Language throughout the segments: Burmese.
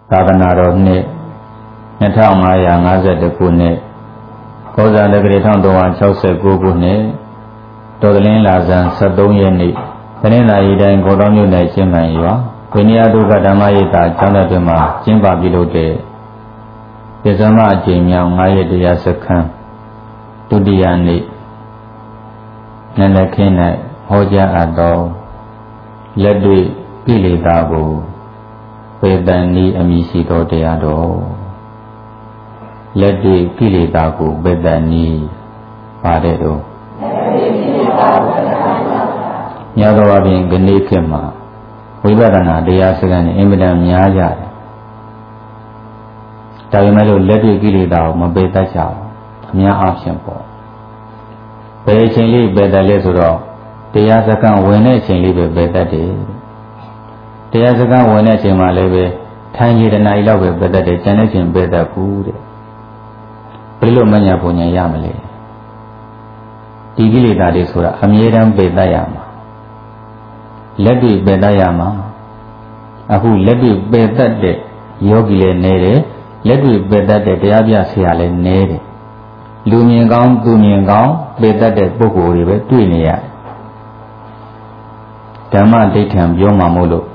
သာသနာတော်နှစ်2550ခုနှစ်ကောဇာတက္ကရာ1369ခုနှစ်တော်သလင်းလာဇန်73ရက်နေ့တနင်္လာရီတိုင်းကောတော်မြို့နယ်ချင်းမှန်ရွာဝိနည်းဒုက္ခဓမ္မရိပ်သာကျောင်းတော်တွင်မှာကျင်းပပြုလုပ်တဲ့ပြဇမအကျဉ်းမြောင်9ရက်တရားစခန်းဒုတိယနေ့နန္ဒခင်း၌ဟောကြားအပ်သောလက်တွေ့ကိလေသာကိုပေတန်ဤအမည်ရှိသောတရားတော်လက်တွေ့ကိလေသာကိုပေတန်ဤပါတဲ့တော့ညတော်အပြင်ခဏခေတ်မှာဝိပဿနာတရားစကားနဲ့အင်မတန်များကြတယ်ဒါပေမဲ့လို့လက်တွေ့ကိလေသာကိုမပေတတ်ကြဘူးအများအားဖြင့်ပေါ့ဘယ်အချိန်လေးပေတတ်လဲဆိုတော့တရားစကားဝင်တဲ့အချိန်လေးပဲပေတတ်တယ်တရားစကားဝင်တဲ့အချိန်မှာလည်းပဲထိုင်ရည်တနားရီလောက်ပဲပေတတ်တယ်ကျန်တဲ့ချိန်ပေတတ်ဘူးတဲ့ဘယ်လိုမညာပုံညာရမလဲဒီကိလေသာတွေဆိုတာအမြဲတမ်းပေတတ်ရမှာလက်တွေ့ပေတတ်ရမှာအခုလက်တွေ့ပေတတ်တဲ့ယောဂီလည်းနေတယ်လက်တွေ့ပေတတ်တဲ့တရားပြဆရာလည်းနေတယ်လူမြင်ကောင်းသူမြင်ကောင်းပေတတ်တဲ့ပုဂ္ဂိုလ်တွေပဲတွေ့နေရတယ်ဓမ္မဒိဋ္ဌံပြောမှာမို့လို့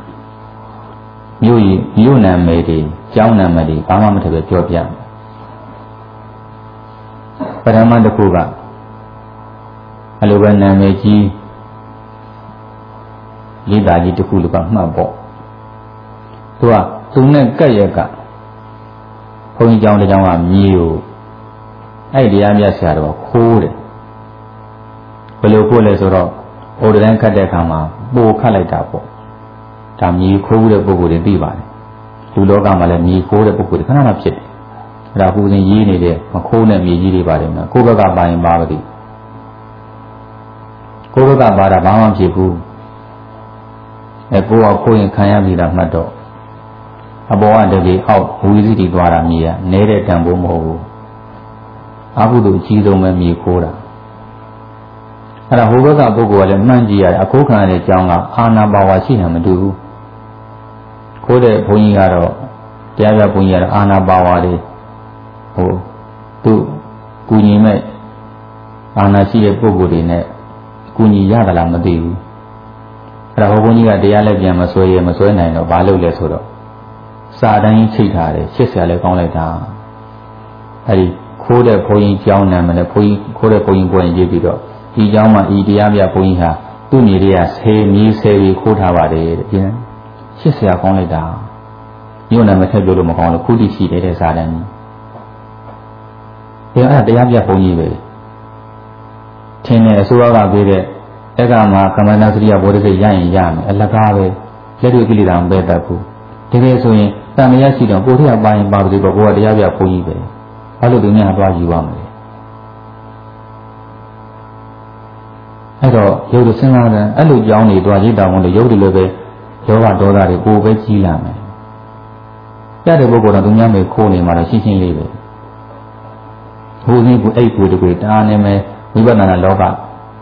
မြို့နာမည်တွေကျောင်းနာမည်တွေဘာမှမထည့်ပဲပြောပြပထမတစ်ခုကအလိုပဲနာမည်ကြီးလေးသားကြီးတစ်ခုလို့ကမှတ်ပေါ့သူနဲ့ကက်ရက်ကဘုန်းကြီးကျောင်းတစ်ကျောင်းကမြေကိုအဲ့တရားမြတ်ဆရာတော်ခိုးတယ်ဘယ်လိုခိုးလဲဆိုတော့ဩဒတိုင်းခတ်တဲ့အခါမှာပိုခတ်လိုက်တာပေါ့ဒါမြေခိုးတဲ့ပုဂ္ဂိုလ်တွေသိပါတယ်လူလောကမှာလည်းမြေခိုးတဲ့ပုဂ္ဂိုလ်တွေခဏခဏဖြစ်တယ်အဲ့ဒါဟူစဉ်ရေးနေတဲ့မခိုးတဲ့မြေကြီးတွေပါတယ်နော်ကိုယ့်ဘက်ကပါရင်ပါပါသည်ကိုယ့်ဘက်ကပါတာဘာမှဖြစ်ဘူးကိုယ်ကခိုးရင်ခံရပြီလားမှတ်တော့အပေါ်ကတကယ်အောက်ဝီစီတီသွားတာမြေကနေတဲ့တန်ဖိုးမဟုတ်ဘူးအကုသိုလ်အကြီးဆုံးပဲမြေခိုးတာအဲ့ဒါဟိုဘက်ကပုဂ္ဂိုလ်ကလည်းမှန်းကြည့်ရတယ်အခိုးခံရတဲ့အကြောင်းကအာနာပါဝါရှိဟန်မတူဘူးခိုးတဲ့ဘုန်းကြီးကတော့တရားပြဘုန်းကြီးကတော့အာနာပါဝါတွေသူကူညီမဲ့အာနာရှိတဲ့ပုဂ္ဂိုလ်တွေနဲ့ကူညီရသလားမသိဘူးအဲ့ဒါဟိုဘုန်းကြီးကတရားလည်းပြန်မဆွဲရမဆွဲနိုင်တော့ဘာလုပ်လဲဆိုတော့စာတိုင်းချိတ်ထားတယ်ရှစ်ဆရာလည်းကောင်းလိုက်တာအဲ့ဒီခိုးတဲ့ဘုန်းကြီးကျောင်းနာမည်နဲ့ဘုန်းကြီးခိုးတဲ့ဘုန်းကြီးကိုရေးပြီးတော့ဒီကျောင်းမှာဤတရားပြဘုန်းကြီးဟာသူ့မြေတွေက10မြေ10ပြီးခိုးထားပါတယ်တဲ့ပြန်ရှစ်ဆရာကောင်းလိုက်တာမြို့နာမည်ထည့်ပြောလို့မကောင်းလို့ခုတိရှိတယ်တဲ့စာတန်းကြီးအဲ့ဒါတရားပြဘုန်းကြီးပဲထင်းတဲ့အစိုးရကပေးတဲ့အဲ့ကမှာကမ္မန္တစရိယဘောဓိစိတ်ရရင်ရမယ်အလကားပဲလက်တွေ့ကိလေသာမပဲတတ်ဘူးတကယ်ဆိုရင်တန်မြတ်ရှိတော့ကိုယ်ထက်ပါရင်ပါပြီပေါ့ကိုယ်ကတရားပြဘုန်းကြီးပဲဘာလို့သူများသွားယူရမလဲအဲ့တော့ရုပ်တွေစဉ်းစားတယ်အဲ့လိုကြောင်းနေသွားရိတ်တောင်လို့ရုပ်တွေလည်းပဲယောဂဒေါသတွေကိုပဲကြီးလာမယ်ရတဲ့ပုဂ္ဂိုလ်တော့သူများမေခိုးနေမှာတော့ရှင်းရှင်းလေးပဲဟိုနည်းကအဲ့ကိုတကွေတအားနေမယ်ဝိပဿနာလောက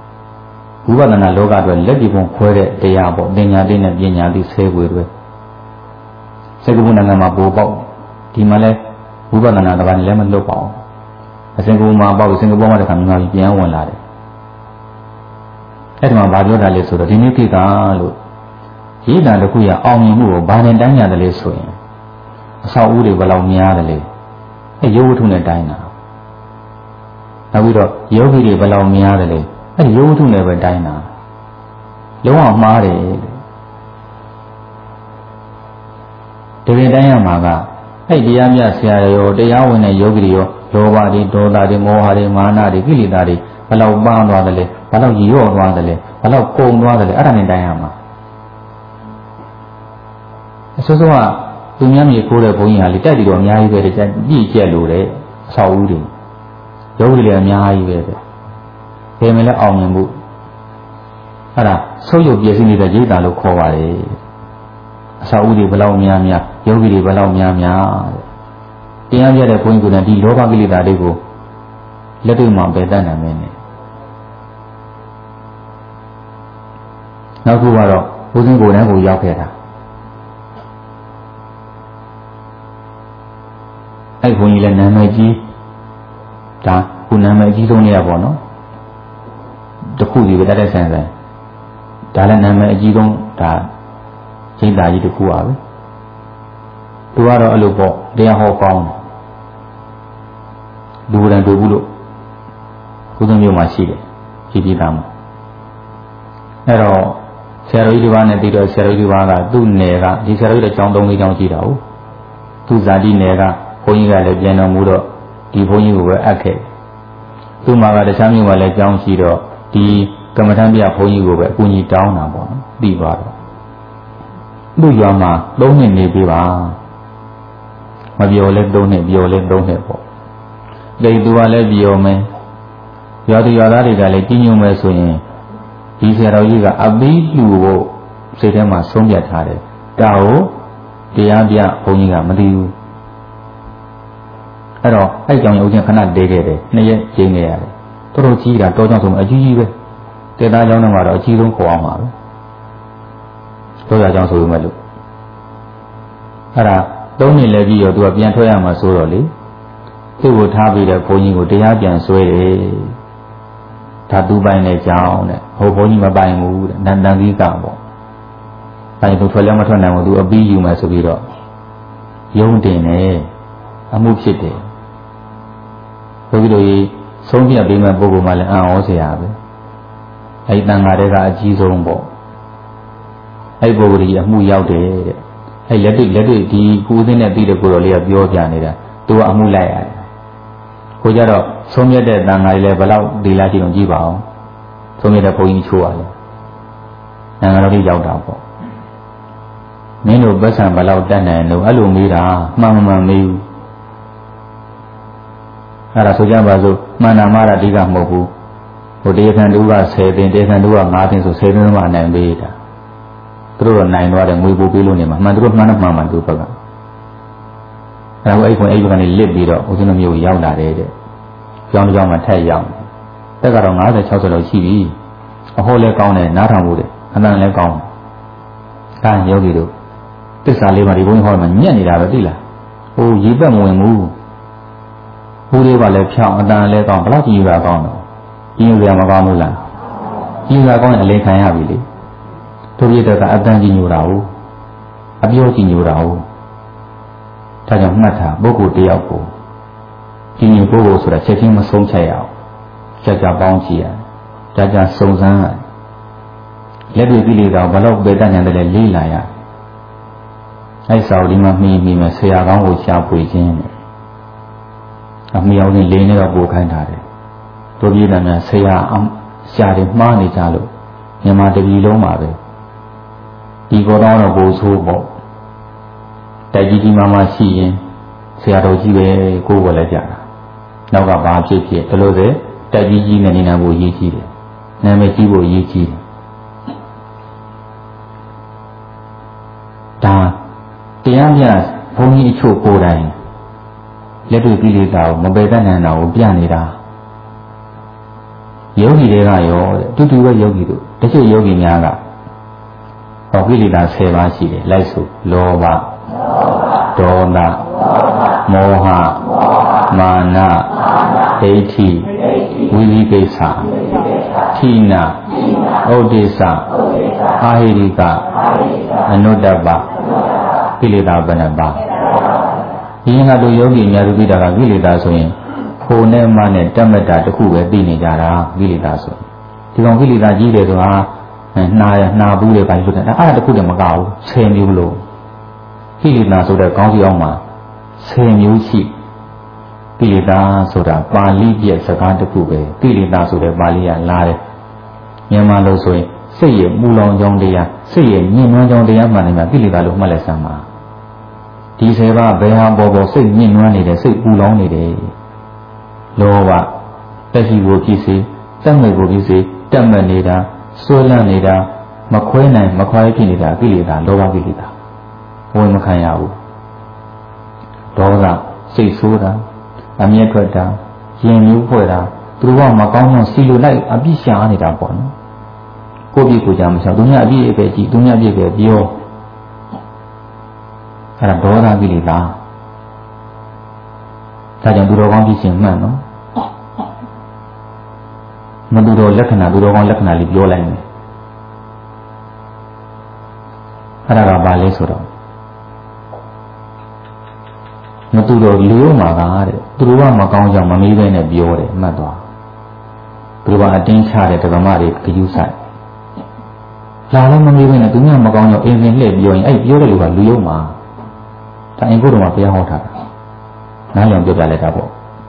အတွက်လက်ဒီပုံခွဲတဲ့တရားပေါ့ပညာသိနဲ့ပညာသိဆဲွယ်တွေစက္ကပုနိုင်ငံမှာပို့ပေါက်ဒီမှာလဲဝိပဿနာတပိုင်းလည်းမလွတ်ပါဘူးအစင်ကာပူမှာပေါက်စင်ကာပူမှာတခါမြန်မာပြည်ပြန်ဝင်လာတယ်အဲ့ဒီမှာဗာပြောတာလေဆိုတော့ဒီနေ့ကိကလို့ရေးတာတစ်ခုရအောင်မြင်မှုကိုဘာနဲ့တိုင်းရတယ်လဲဆိုရင်အဆောက်အဦတွေဘယ်လောက်များတယ်လဲအဲ့ရုပ်ဝတ္ထုနဲ့တိုင်းတာနောက်ပြီးတော့ယောဂီတွေဘယ်လောက်များတယ်လဲအဲ့ရုပ်ဝတ္ထုနဲ့ပဲတိုင်းတာလုံးဝမှားတယ်ဒီရင်တိုင်းရမှာကအဲ့တရားမြတ်ဆရာရောတရားဝင်တဲ့ယောဂီတွေရောလောဘတွေဒေါသတွေမောဟတွေမာနတွေကိလေသာတွေဘယ်လောက်ပန်းသွားတယ်လဲဘယ်လောက်ရော့သွားတယ်လဲဘယ်လောက်ကုန်သွားတယ်လဲအဲ့ဒါနဲ့တိုင်းရမှာအစိုးကသူများမြေခိုးတဲ့ဘုန်းကြီးဟာလေတက်ပြီးတော့အများကြီးပဲကြည့်ကျက်လို့တဲ့အဆောက်အဦတွေယောဂီတွေအများကြီးပဲတဲ့ဘယ်မှလည်းအောင်မြင်မှုအဲ့ဒါဆုပ်ယုပ်ပြည့်စည်နေတဲ့ရိတ်တာလို့ခေါ်ပါတယ်အဆောက်အဦတွေဘယ်လောက်များများယောဂီတွေဘယ်လောက်များများတဲ့တရားပြတဲ့ဘုန်းကြီးကဒီလောဘကိလေသာတွေကိုလက်တွေ့မှာပယ်တတ်နိုင်မယ်နဲ့နောက်ခုကတော့ဘုရားကိုယ်တိုင်ကိုရောက်ခဲ့တာအဲ့ဘုန်းကြီးလည်းနာမည်ကြီးဒါခုနာမည်ကြီးဆုံးနေရပေါ့နော်တခုစီပဲတတ်တဲ့ဆန်ဆန်ဒါလည်းနာမည်အကြီးဆုံးဒါကျင့်တာကြီးတခုပါပဲသူကတော့အဲ့လိုပေါ့တရားဟောကောင်းလူရန်တူဘူးလို့ကုသမျိုးမှာရှိတယ်ကြီးသားမှာအဲ့တော့ဆရာတော်ကြီးဒီပါးနဲ့ပြီးတော့ဆရာတော်ကြီးဒီပါးကသူ့နယ်ကဒီဆရာတော်ကြီးတဲ့ကျောင်း3-4ကျောင်းရှိတာဟုတ်သူ့ဇာတိနယ်ကဘုန်းကြီးကလည်းပြန်တော်မူတော့ဒီဘုန်းကြီးကိုပဲအပ်ခဲ့သူ့မှာကတခြားမျိုးမှာလည်းကျောင်းရှိတော့ဒီကမ္မထမ်းပြဘုန်းကြီးကိုပဲအကူကြီးတောင်းတာပေါ့နော်ပြီးသွားတော့လူရွာမှာ3နှစ်နေပြီပါမပြောလဲ3နှစ်ပြောလဲ3နှစ်ပေါ့ဒီသူကလည်းပြောမယ်ရွာသူရွာသားတွေကလည်းကြီးညိုမယ်ဆိုရင်ဒီဆရာတော်ကြီးကအဘိလူကိုစိတ်ထဲမှာဆုံးဖြတ်ထားတယ်ဒါကိုတရားပြဘုန်းကြီးကမသိဘူးအဲ့တော့အဲ့ကြောင့်ရုပ်ချင်းခဏတဲခဲ့တယ်2ရက်ကျင်းနေရတယ်တော်တော်ကြီးတာတောကြောင့်ဆိုအကြီးကြီးပဲတေသားကြောင့်တော့အကြီးဆုံးခေါ်အောင်ပါပဲတောရကြောင့်ဆိုလို့မဲ့လို့အဲ့ဒါ3နှစ်လည်းပြီးတော့သူကပြန်ထွက်ရမှာဆိုတော့လေသူ့ကိုထားပြီးတဲ့ဘုန်းကြီးကိုတရားပြန်ဆွဲတယ်ဒါသူပိုင်တဲ့ကြောင်းတဲ့ဟိုဘုန်းကြီးမပိုင်ဘူးတဲ့နန္တန်ကြီးကပေါ့ပိုင်သူထွက်လည်းမထွက်နိုင်ဘူးသူအပြီးယူမယ်ဆိုပြီးတော့ယုံတင်တယ်အမှုဖြစ်တယ်ဘုရားတို့ကြီးဆုံးဖြတ်ပေးမဲ့ပုဂ္ဂိုလ်မှလည်းအံ့ဩစရာပဲအဲဒီတန်ဃာတွေကအကြီးဆုံးပေါ့အဲဒီပုဂ္ဂိုလ်ကြီးအမှုရောက်တယ်တဲ့အဲဒီလက်တွေ့ဒီကိုယ်သိနဲ့ပြီးတဲ့ကိုယ်တော်လေးကပြောပြနေတာသူကအမှုလိုက်ရတယ်ကိုကြတော့ဆုံးဖြတ်တဲ့တန်ဃာတွေလည်းဘယ်လောက်ဒီလားကြည့်တော့ကြည့်ပါအောင်ဆုံးဖြတ်တဲ့ဘုန်းကြီးချိုးရတယ်တန်ဃာတော်ကြီးရောက်တာပေါ့မင်းတို့ပတ်စံဘယ်လောက်တတ်နိုင်လို့အဲ့လိုမေးတာမှန်မှန်မေးဘူးအဲ့ဒါဆိုကြပါစို့မှန်တာမှတာအဓိကမဟုတ်ဘူးဟိုတရားခံတူက10သိန်းတရားခံတူက9သိန်းဆို10သိန်းမှနိုင်ပေးတာသူတို့တော့နိုင်သွားတယ်ငွေပို့ပေးလို့နေမှာမှန်သူတို့မှန်တော့မှန်သူဘက်ကအဲ့ဟိုအဲ့ခွန်အဲ့ဘက်ကနေလစ်ပြီးတော့ဦးဇင်းတို့မျိုးရောက်လာတယ်တဲ့ကျောင်းတစ်ကျောင်းမှာထက်ရောက်တက်ကတော့50 60လောက်ရှိပြီအဟောလဲကောင်းတယ်နားထောင်မှုတယ်အတန်လဲကောင်းဒါယောဂီတို့သစ္စာလေးပါးဒီဘုန်းကြီးဟောမှာညက်နေတာပဲသိလားဟိုရေပက်မဝင်ဘူးဘိုးလေးပါလဲဖြောင်းအတန်လဲကောင်းဘလောက်ကြီးပါကောင်းတော့ကြီးရမကောင်းဘူးလားကြီးရကောင်းရင်အလေးခံရပြီလေတို့ပြတဲ့ကအတန်ကြီးညိုတာဟုတ်အပြောကြီးညိုတာဟုတ်ဒါကြောင့်မှတ်ထားပုဂ္ဂိုလ်တယောက်ကိုကြီးညိုပုဂ္ဂိုလ်ဆိုတာချက်ချင်းမဆုံးဖြတ်ရအောင်ကြာပေါင်းကြည့်ရကြာစုံစမ်းလက်တွေ့ကိလေသာဘလောက်ပဲတတ်နိုင်တယ်လေလာရအဲ့စာအုပ်ဒီမှာမှီမယ်ဆရာကောင်းကိုရှားပွေခြင်းအမြောင်နဲ့လေးနေတော့ပို့ခိုင်းထားတယ်တို့ပြည်တယ်များဆရာအောင်ရှားတယ်မှားနေကြလို့မြန်မာတပြည်လုံးမှာပဲဒီကောတော့ပို့ဆိုးပေါ့တိုက်ကြီးမာမရှိရင်ဆရာတော်ကြီးပဲကိုယ်ကိုလည်းကြတာနောက်ကဘာဖြစ်ဖြစ်ဒါလို့ပဲတိုက်ကြီးနဲ့နေနာဖို့ရည်ကြီးတယ်နာမည်ကြီးဖို့ရည်ကြီးတယ်ဒါတရားပြဘုန်းကြီးအချို့ကိုယ်တိုင်လက်တွေ့ကိလေသာကိုမပယ်တတ်နိုင်တာကိုပြနေတာယောဂီတွေကရောတဲ့အတူတူပဲယောဂီတို့တချို့ယောဂီများကဟောကိလေသာ10ပါးရှိတယ်လိုက်ဆိုလောဘဒေါသမောဟမာနဒိဋ္ဌိဝိသိကိစ္စဌိနဩဒိစ္စအာဟိရိကအနုတ္တပကိလေသာဘယ်နှပါဒီငါတို့ယောဂီများတို့သိတာကကိလေသာဆိုရင်ခိုနဲ့မနဲ့တမတ္တာတစ်ခုပဲသိနေကြတာကိလေသာဆိုဒီကောင်ကိလေသာကြီးတယ်ဆိုတာနှာဘူးတယ်ဘာလို့လဲအဲ့ဒါတစ်ခုတည်းမကဘူး10မျိုးလို့ကိလေသာဆိုတဲ့ကောင်းစီအောင်မှာ10မျိုးရှိကိလေသာဆိုတာပါဠိပြည့်စကားတစ်ခုပဲကိလေသာဆိုတဲ့ပါဠိကလာတယ်မြန်မာလိုဆိုရင်စိတ်ရဲ့မူလောင်ကြောင်းတရားစိတ်ရဲ့ညှဉ်းနှွမ်းကြောင်းတရားမှန်တယ်မှာကိလေသာလို့မှတ်လိုက်စမ်းပါဒီ10ပါးဘယ်ဟာပေါ်စိတ်ညှဉ်းနှွမ်းနေတယ်စိတ်ပူလောင်နေတယ်လောဘတက်ရှိကိုဖြစ်စေတက်ငယ်ကိုဖြစ်စေတက်မှတ်နေတာဆွဲလန့်နေတာမခွဲနိုင်မခွာဖြစ်နေတာကိလေသာလောဘကိလေသာဝင်မခံရဘူးဒေါသစိတ်ဆိုးတာအမျက်ထွက်တာရင်မျိုးဖွဲ့တာသူတို့ကမကောင်းမှစီလိုလိုက်အပြစ်ရှာနေတာပေါ့နော်ကိုယ့်ပြစ်ကိုကြမချောသူများအပြစ်ပဲကြည့်သူများပြစ်ပဲပြောအဲ့ဒါဒေါသကိလေသာဒါကြောင့်သူတော်ကောင်းဖြစ်ခြင်းမှန်နော်မသူတော်လက္ခဏာသူတော်ကောင်းလက္ခဏာလေးပြောလိုက်မယ်အဲ့ဒါကဘာလဲဆိုတော့မသူတော်လူရောမှာကတဲ့သူတို့ကမကောင်းကြောင်မမေးဘဲနဲ့ပြောတယ်မှတ်သွားသူတို့ကအတင်းချတဲ့ဓမ္မတွေဂယုဆိုင်လာလည်းမမေးဘဲနဲ့သူများမကောင်းကြောင်အင်းနဲ့လှည့်ပြောရင်အဲ့ပြောတဲ့လူကလူရောမှာဒါအင်္ဂုတ္တမှာဘုရားဟောထားတာနားလည်ပြောပြလိုက်တာပေါ့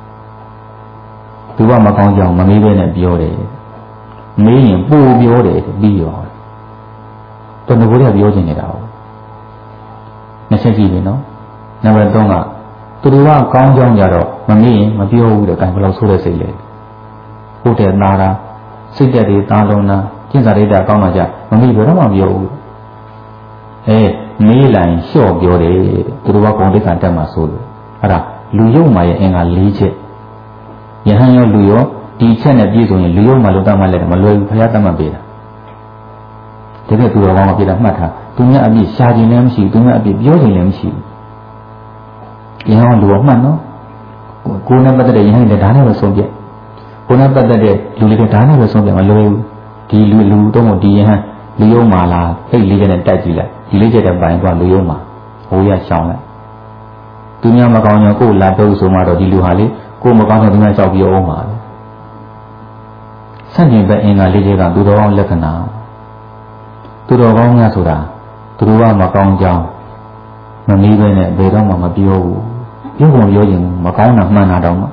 သူကမကောင်းကြောင်မမေးဘဲနဲ့ပြောတယ်မေးရင်ပို့ပြောတယ်ပြီးရောတော်တော်ကပြောချင်နေတာဟုတ်နှစ်ချက်ကြည့်ပြီနော်နံပါတ်3ကသူတို့ကကောင်းကြောင်းကြတော့မမေးရင်မပြောဘူးတဲ့ကံဘယ်လောက်ဆိုးတဲ့စိတ်လဲဟုတ်တယ်သားတာစိတ်တက်တွေသားလုံးတာကျင့်စာရိတ္တကောင်းတာကြမမေးဘယ်တော့မှမပြောဘူးမေးလိုက်လျှော့ပြောတယ်သူတို့ကဂုဏ်တိက္ခာတက်မှဆိုလို့အဲ့ဒါလူယုံမာရဲ့အင်္ဂါ၄ချက်ယဟန်ရောလူရောဒီချက်နဲ့ပြည့်စုံရင်လူယုံမာလို့တတ်မှလည်းမလွယ်ဘူးဘုရားတတ်မှပေးတာတကယ်သူတော်ကောင်းမပြတာမှတ်ထားသူများအပြည့်ရှားခြင်းလည်းမရှိဘူးသူများအပြည့်ပြောခြင်းလည်းမရှိဘူးယဟန်လူရောမှတ်နော်ကိုယ်နဲ့ပတ်သက်တဲ့ယဟန်တွေဒါနဲ့ပဲဆုံးပြကိုယ်နဲ့ပတ်သက်တဲ့လူတွေဒါနဲ့ပဲဆုံးပြမလွယ်ဘူးဒီလူတော့ဒီယဟန်လူယုံမာလားအဲ့၄ချက်နဲ့တိုက်ကြည့်လိုက်ဒီ၄ချက်တဲ့ပိုင်းကလူယုံမာဟိုရရှောင်းလိုက်သူများမကောင်းရင်ကိုယ်လာတော့ဆိုမှတော့ဒီလူဟာလေကိုယ်မကောင်းတဲ့သူများကြောက်ပြီးအောင်ပါလေဆန့်ကျင်ဘက်အင်္ဂါ၄ချက်ကသူတော်ကောင်းလက္ခဏာသူတော်ကောင်းများဆိုတာသူတို့ကမကောင်းကြောင်းမမီးပဲနဲ့ဘယ်တော့မှမပြောဘူးပြောကုန်ပြောရင်မကောင်းတာမှန်တာတော့မှ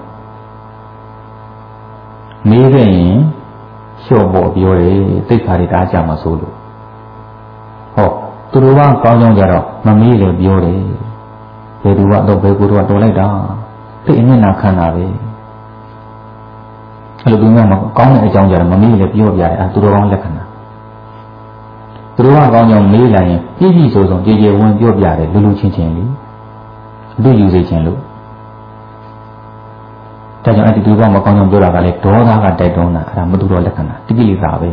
မေးခဲ့ရင်လျှော့ပေါ်ပြောတယ်သိက္ခာတွေတားကြမှာဆိုလို့ဟောသူတို့ကကောင်းကြောင်းကြတော့မမီးလည်းပြောတယ်ဘယ်သူကတော့ဘယ်ကိုတော့တော်လိုက်တာသိအမျက်နှာခံတာပဲအဲ့လိုသူများမကောင်းတဲ့အကြောင်းကြတော့မမေးလည်းပြောပြတယ်သူတော်ကောင်းလက္ခဏာသူတော်ကကောင်းကြောင်မေးလိုက်ရင်ပြည့်ပြည့်စုံစုံကြည်ကြည်ဝန်းပြောပြတယ်လူလူချင်းချင်းလေးအတူယူစေခြင်းလို့ဒါကြောင့်အဲ့ဒီသူတော်ကမကောင်းကြောင်ပြောတာကလည်းဒေါသကတိုက်တွန်းတာအဲ့ဒါမသူတော်လက္ခဏာတိပိလိတာပဲ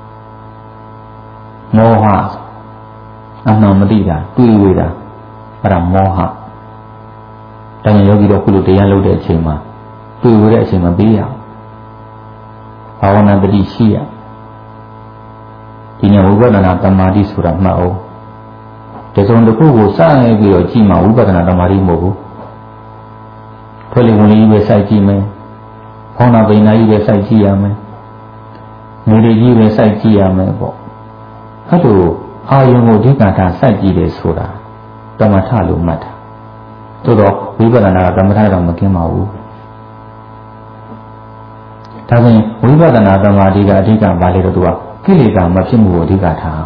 မောဟအမှန်မသိတာတွေးဝေတာအဲ့ဒါမောဟဒါကြောင့်ယောဂီတို့ခုလိုတရားလုပ်တဲ့အချိန်မှာတွေးဝေတဲ့အချိန်မှာပြီးရဘာဝနာတတိရှိရဒီနေ့ဝိပဿနာတမာတိဆိုတာမှတ်အောင်တစုံတစ်ခုကိုစရပြီးတော့ကြည့်မှဝိပဿနာတမာတိမဟုတ်ဘူးဖွဲ့လေဝင်လေးပဲစိုက်ကြည့်မယ်ဖောင်းနာပိန်နာကြီးပဲစိုက်ကြည့်ရမယ်နေရကြီးပဲစိုက်ကြည့်ရမယ်ပေါ့အဲ့လိုအာယုံကိုအဓိကထားစိုက်ကြည့်တယ်ဆိုတာတမထလို့မှတ်တာသို့တော့ဝိပဿနာကတမထတော့မကင်းပါဘူးဒါဆိုရင်ဝိပဿနာတမာတိကအဓိကဘာလဲတော့သူကကိလေသာမဖြစ်မှုကိုအဓိကထား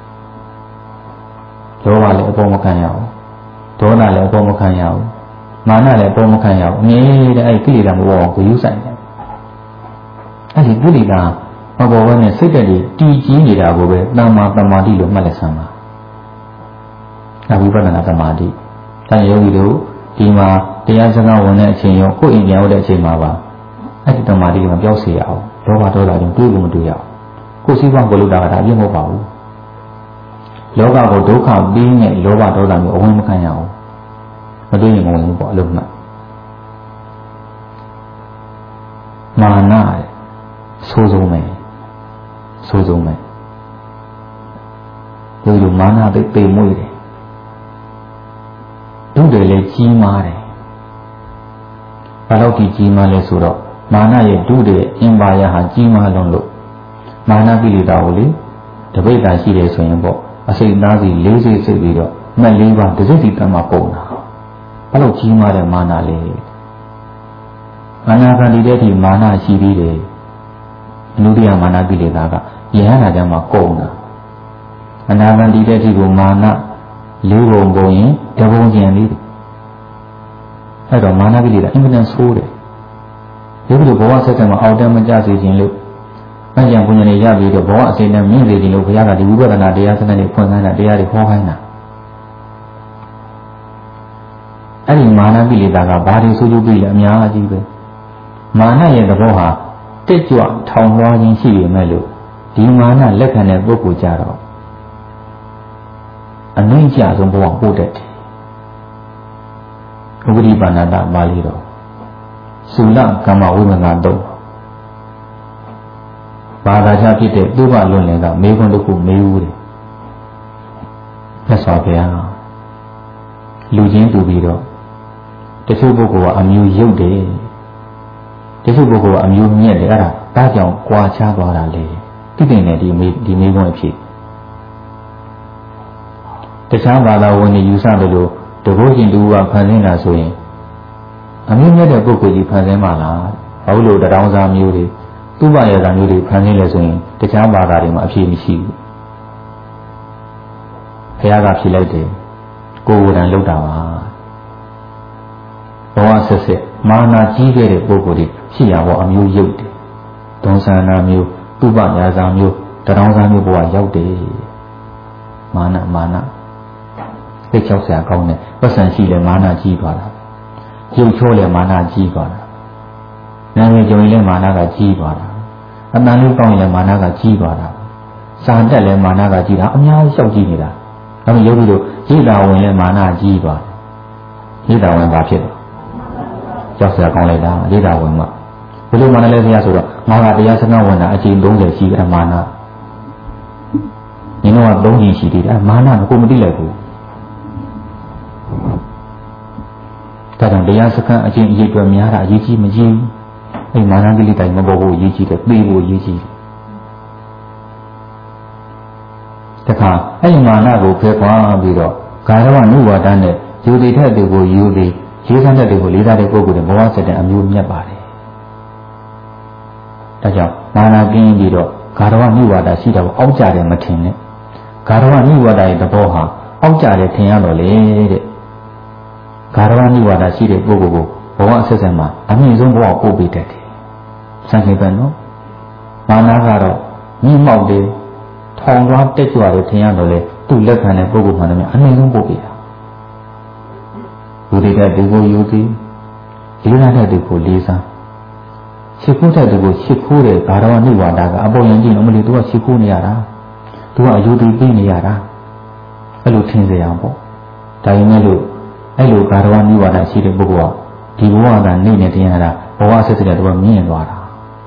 လောဘလည်းအပေါ်မခံရအောင်ဒေါသလည်းအပေါ်မခံရအောင်မာနလည်းအပေါ်မခံရအောင်အမြဲတမ်းအဲ့ကိလေသာမပေါ်အောင်ကိုယူဆိုင်တယ်အဲ့ဒီကိလေသာမပေါ်ဘဲနဲ့စိတ်ဓာတ်တွေတည်ကြည်နေတာကိုပဲတမ္မာတမာတိလို့မှတ်လက်ဆန်းပါဒါဝိပဿနာတမာတိဒါယောဂီတို့ဒီမှာတရားစကားဝင်တဲ့အချိန်ရောကိုယ်အိမ်ပြန်ရောက်တဲ့အချိန်မှာပါအဲ့ဒီတမာတိကပြောက်စေရအောင်လောဘဒေါသတွေတွေးလို့မတွေးရအောင်ကိုယ်စီးပွားကိုလုပ်တာကဒါအပြစ်မဟုတ်ပါဘူးလောကကိုဒုက္ခပြီးနဲ့လောဘဒေါသမျိုးအဝင်မခံရအောင်မတွေးရင်မဝင်ဘူးပေါ့အလုံးမှမာနဆိုးဆုံးပဲဆိုးဆုံးပဲဒီလိုမာနသိပေမွေးတယ်ဒုတယ်လည်းကြီးမားတယ်ဘာလို့ဒီကြီးမားလဲဆိုတော့မာနရဲ့ဒုတယ်အင်ပါယဟာကြီးမားလုံးလို့မာနကိလေသာကိုလေတပိတ်တာရှိတယ်ဆိုရင်ပေါ့အစိတ်သားစီ၄စိတ်စိတ်ပြီးတော့မှတ်၄ပါးတစ်စိတ်စီတမ်းမှာပုံတာဘာလို့ကြီးမားတဲ့မာနလဲမာနကတိတဲ့ဒီမာနရှိပြီးတယ်အနုတ္တိယမာနကိလေသာကယဟနာကြမှာကုန်တာအနာဂတိတဲ့ဒီကိုမာန၄ပုံပုံရင်တပုံကျင်လေးအဲ့တော့မာနကိလေသာအင်မတန်ဆိုးတယ်ဒီလိုဘဝဆက်ကမှာအောက်တန်းမကြစေခြင်းလို့အကျံပုညနေရပြီးတော့ဘဝအစိမ့်နဲ့မြင့်စေခြင်းလို့ဘုရားကဒီဝိပဿနာတရားစနစ်တွေဖွင့်ခိုင်းတာတရားတွေဟောခိုင်းတာအဲ့ဒီမာနကိလေသာကဘာတွေဆိုးကျိုးပြလဲအများကြီးပဲမာနရဲ့သဘောဟာတက်ကြွထောင်လွှားခြင်းရှိရမယ်လို့ဒီမာနလက်ခံတဲ့ပုဂ္ဂိုလ်ကြတော့အနှိမ့်ချဆုံးဘဝပို့တတ်တယ်ဥပရိပါဏတပါဠိတော်စုလကမ္မဝိမငါတော့ဘာသာခြားဖြစ်တဲ့သူ့ဘလွန်လည်းကမေခွန်းတစ်ခုမေးဦးတယ်မြတ်စွာဘုရားလူချင်းတူပြီးတော့တချို့ပုဂ္ဂိုလ်ကအမျိုးရုပ်တယ်တချို့ပုဂ္ဂိုလ်ကအမျိုးမြက်တယ်အဲ့ဒါကြောင့်ကြွာချသွားတာလေသိတဲ့နဲ့ဒီမေခွန်းအဖြစ်တခြားဘာသာဝင်တွေယူဆတယ်လို့တကုတ်ချင်းတူကဖန်ဆင်းတာဆိုရင်အမျိုးမြတ်တဲ့ပုဂ္ဂိုလ်ကြီးဖန်ဆင်းပါလားဘာလို့တတောင်းစားမျိုးတွေသူ့ဘာရတာမျိုးတွေဖန်ဆင်းလဲဆိုရင်တခြားဘာသာတွေမှာအဖြစ်မရှိဘူးဘုရားကဖြေလိုက်တယ်ကိုယ်ကိုယ်တိုင်လုပ်တာပါဘဝဆက်ဆက်မာနာကြီးခဲ့တဲ့ပုဂ္ဂိုလ်တွေဖြစ်ရဖို့အမျိုးရုပ်တယ်ဒုံဆန္ဒမျိုးသူ့ဘာရစာမျိုးတတောင်းစားမျိုးဘဝရောက်တယ်မာနသိချောက်ဆရာကောင်းတယ်ပတ်စံရှိလဲမာနကြီးသွားတာရုပ်ချောလဲမာနကြီးသွားတာနာမည်ကြုံရင်လဲမာနကကြီးသွားတာအတန်လေးကောင်းရင်လဲမာနကကြီးသွားတာစာတက်လဲမာနကကြီးတာအများကြီးလျှောက်ကြည့်နေတာဒါပေမဲ့ယောဂီတို့ရိတာဝင်လဲမာနကြီးသွားတယ်ရိတာဝင်ဘာဖြစ်လဲကြောက်ဆရာကောင်းလိုက်တာရိတာဝင်မှာဘယ်လိုမာနလဲဆရာဆိုတော့ငါကတရားစကားဝင်တာအချိန်30ရှိတယ်မာနညီတော်က3ချိန်ရှိသေးတယ်မာနကကိုမသိလိုက်ဘူးဒါကြောင့်တရားစခန်းအချင်းအရေးအတွက်များတာအရေးကြီးမကြီးဘူးအဲ့မာနကိလေသာမပေါ်ဖို့အရေးကြီးတယ်သိဖို့အရေးကြီးတယ်တခါအဲ့မာနကိုဖယ်ခွာပြီးတော့ကာရဝနုဝါဒနဲ့ယူတည်တဲ့သူကိုယူပြီးရေးဆန်းတဲ့သူကိုလေးစားတဲ့ပုဂ္ဂိုလ်တွေဘဝဆက်တဲ့အမျိုးမြတ်ပါတယ်ဒါကြောင့်မာနကင်းပြီးတော့ကာရဝနုဝါဒရှိတာကိုအောက်ကြတယ်မထင်နဲ့ကာရဝနုဝါဒရဲ့သဘောဟာအောက်ကြတယ်ထင်ရတော့လေတဲ့ကာရဝနိဝါဒရှိတဲ့ပုဂ္ဂိုလ်ကိုဘဝအဆက်ဆက်မှာအမြင့်ဆုံးဘဝပို့ပေးတတ်တယ်။စံခေပန်နော်။မာနကတော့မြင့်မောက်တယ်ထောင်သွားတက်ကြွတယ်ထင်ရတော့လေသူ့လက်ခံတဲ့ပုဂ္ဂိုလ်မှလည်းအမြင့်ဆုံးပို့ပေးတာ။ယူတည်တဲ့သူကိုယူတည်လေးစားတဲ့သူကိုလေးစားရှ िख ိုးတဲ့သူကိုရှ िख ိုးတဲ့ကာရဝနိဝါဒကအပေါ်ယံကြည့်လို့မလို့သူကရှ िख ိုးနေရတာ။သူကအယူတည်ပြီးနေရတာ။အဲ့လိုထင်စေအောင်ပေါ့။ဒါရင်လည်းအဲ့လိုကာရဝနိဝါဒရှိတဲ့ပုဂ္ဂိုလ်ကဒီဘဝကနေနဲ့တရားတာဘဝဆက်ဆက်တော့မြင့်သွားတာ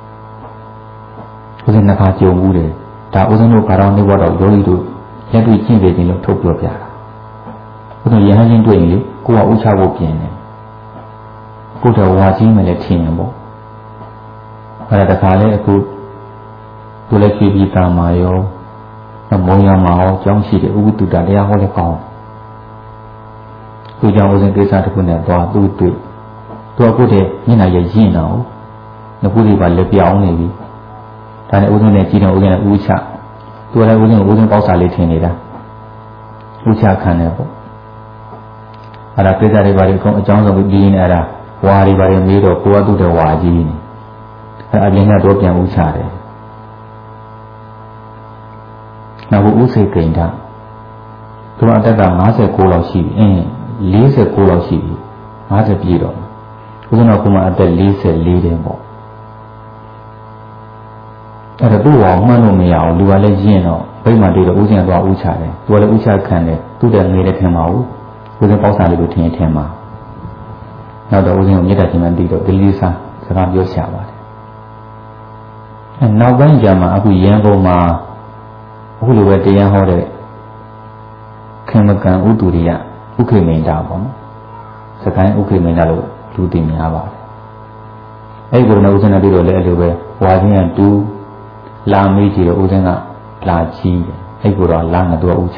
ဦးဇင်းနှစ်ခါကြုံဘူးတယ်ဒါဦးဇင်းတို့ကာရဝနိဝါဒယောဂီတို့လက်တွေ့ကျင့်ကြခြင်းလို့ထုတ်ပြောပြတာဦးဇင်းရဟန်းချင်းတွေ့ရင်လေကိုကဥချဖို့ပြင်တယ်ကိုတော့ဝါကြီးမယ်လည်းထင်ရင်ပေါ့အဲ့ဒါတခါလေအခုသူလည်းဖြည်းဖြည်းတာမာရောမုံရမှာရောကြောင်းရှိတယ်ဥပ္ပတုတ္တတရားဟောလည်းကောင်းသူကြောင့်ဦးဇင်းကိစ္စတစ်ခုနဲ့သွားသူ့တွေ့သူအခုတည်းမျက်နှာရရင်တော့ငခုလေးပါလက်ပြောင်းနေပြီဒါနဲ့ဦးဇင်းနဲ့ကြည်တော်ဦးဇင်းနဲ့ဦးချသူလည်းဦးဇင်းကိုဦးဇင်းပေါက်စာလေးထင်နေတာဦးချခံတယ်ပေါ့အဲ့ဒါကိစ္စတွေပါလေအကုန်အကြောင်းဆုံးပြီးနေအဲ့ဒါဝါတွေပါလေမေးတော့ကိုကသူ့တဲ့ဝါကြီးနေအဲ့အရင်ကတော့ပြန်ဦးချတယ်နောက်ဦးစိတ်ကိန်းတာသူကအသက်က59လောက်ရှိပြီ49လောက်ရှိပြီ50ပြည့်တော့ဦးဇင်းတော်ကမှအသက်44တဲ့ပေါ့အဲ့ဒါသူ့အောင်မှန်းလို့မရအောင်လူကလည်းရင့်တော့ဘိတ်မှတွေ့တော့ဦးဇင်းကတော့ဦးချတယ်သူကလည်းဦးချခံတယ်သူ့တဲ့ငွေလည်းထင်ပါဘူးဦးဇင်းပေါက်စာလေးကိုထင်ပါနောက်တော့ဦးဇင်းကိုမြေတ္တာရှင်မှန်းသိတော့ဒီလေးစားစကားပြောရှာပါတယ်အဲ့နောက်ပိုင်းကျမှအခုရန်ကုန်မှာအခုလိုပဲတရားဟောတဲ့ခင်မကန်ဥတူရိယဥခေမိန်တာပေါ့နော်စကိုင်းဥခေမိန်တာလို့လူသိများပါတယ်အဲ့ဒီကတော့ဦးဇင်းနဲ့ပြီးတော့လည်းအဲ့လိုပဲဝါချင်းကတူလာမေးကြည့်တော့ဦးဇင်းကလာကြီးတယ်အဲ့ဒီကတော့လာငါတို့ဥချ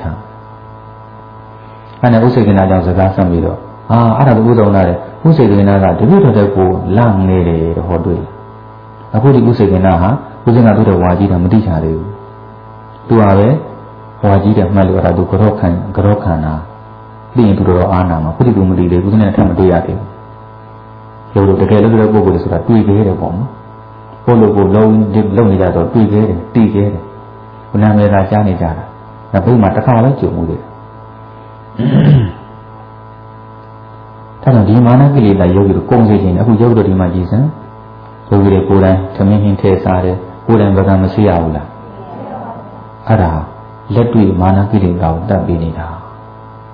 အဲ့နဲ့ဥစေကနာကြောင့်စကားဆက်ပြီးတော့အဲ့ဒါကဥဆုံးလာတယ်ဥစေကနာကတပြည့်တော်တဲ့ကိုလာနေတယ်တော့ဟောတွေ့အခုဒီဥစေကနာဟာဦးဇင်းကတို့တဲ့ဝါကြီးတာမသိချသေးဘူးသူကပဲဝါကြီးတဲ့မှတ်လို့အဲ့ဒါသူကြောခန္ဓာပြီးရင်သူတော်အားနာမှာခုဒီကူမသိသေးဘူးသူနဲ့ထပ်မတွေ့ရသေးဘူးလို့တကယ်လို့တဲ့ပုဂ္ဂိုလ်တွေဆိုတာတွေ့သေးတယ်ပေါ့နော်ဘုလို့ကိုလုံးနေကြတော့တွေ့သေးတယ်သိသေးတယ်ဘုနာမေသာကြားနေကြတာဒါဘုမှာတစ်ခါလဲကြုံမှုတယ်ဒါတော့ဒီမာနကိလေသာယောဂီတို့ကုန်စေခြင်းအခုယောဂီတို့ဒီမှာကြည်စမ်းယောဂီတွေကိုယ်တိုင်သမင်းဟင်းထဲစားတယ်ကိုယ်တိုင်ဘာသာမရှိရဘူးလားအဲ့ဒါလက်တွေ့မာနကိလေသာကိုတတ်ပြီးနေတာ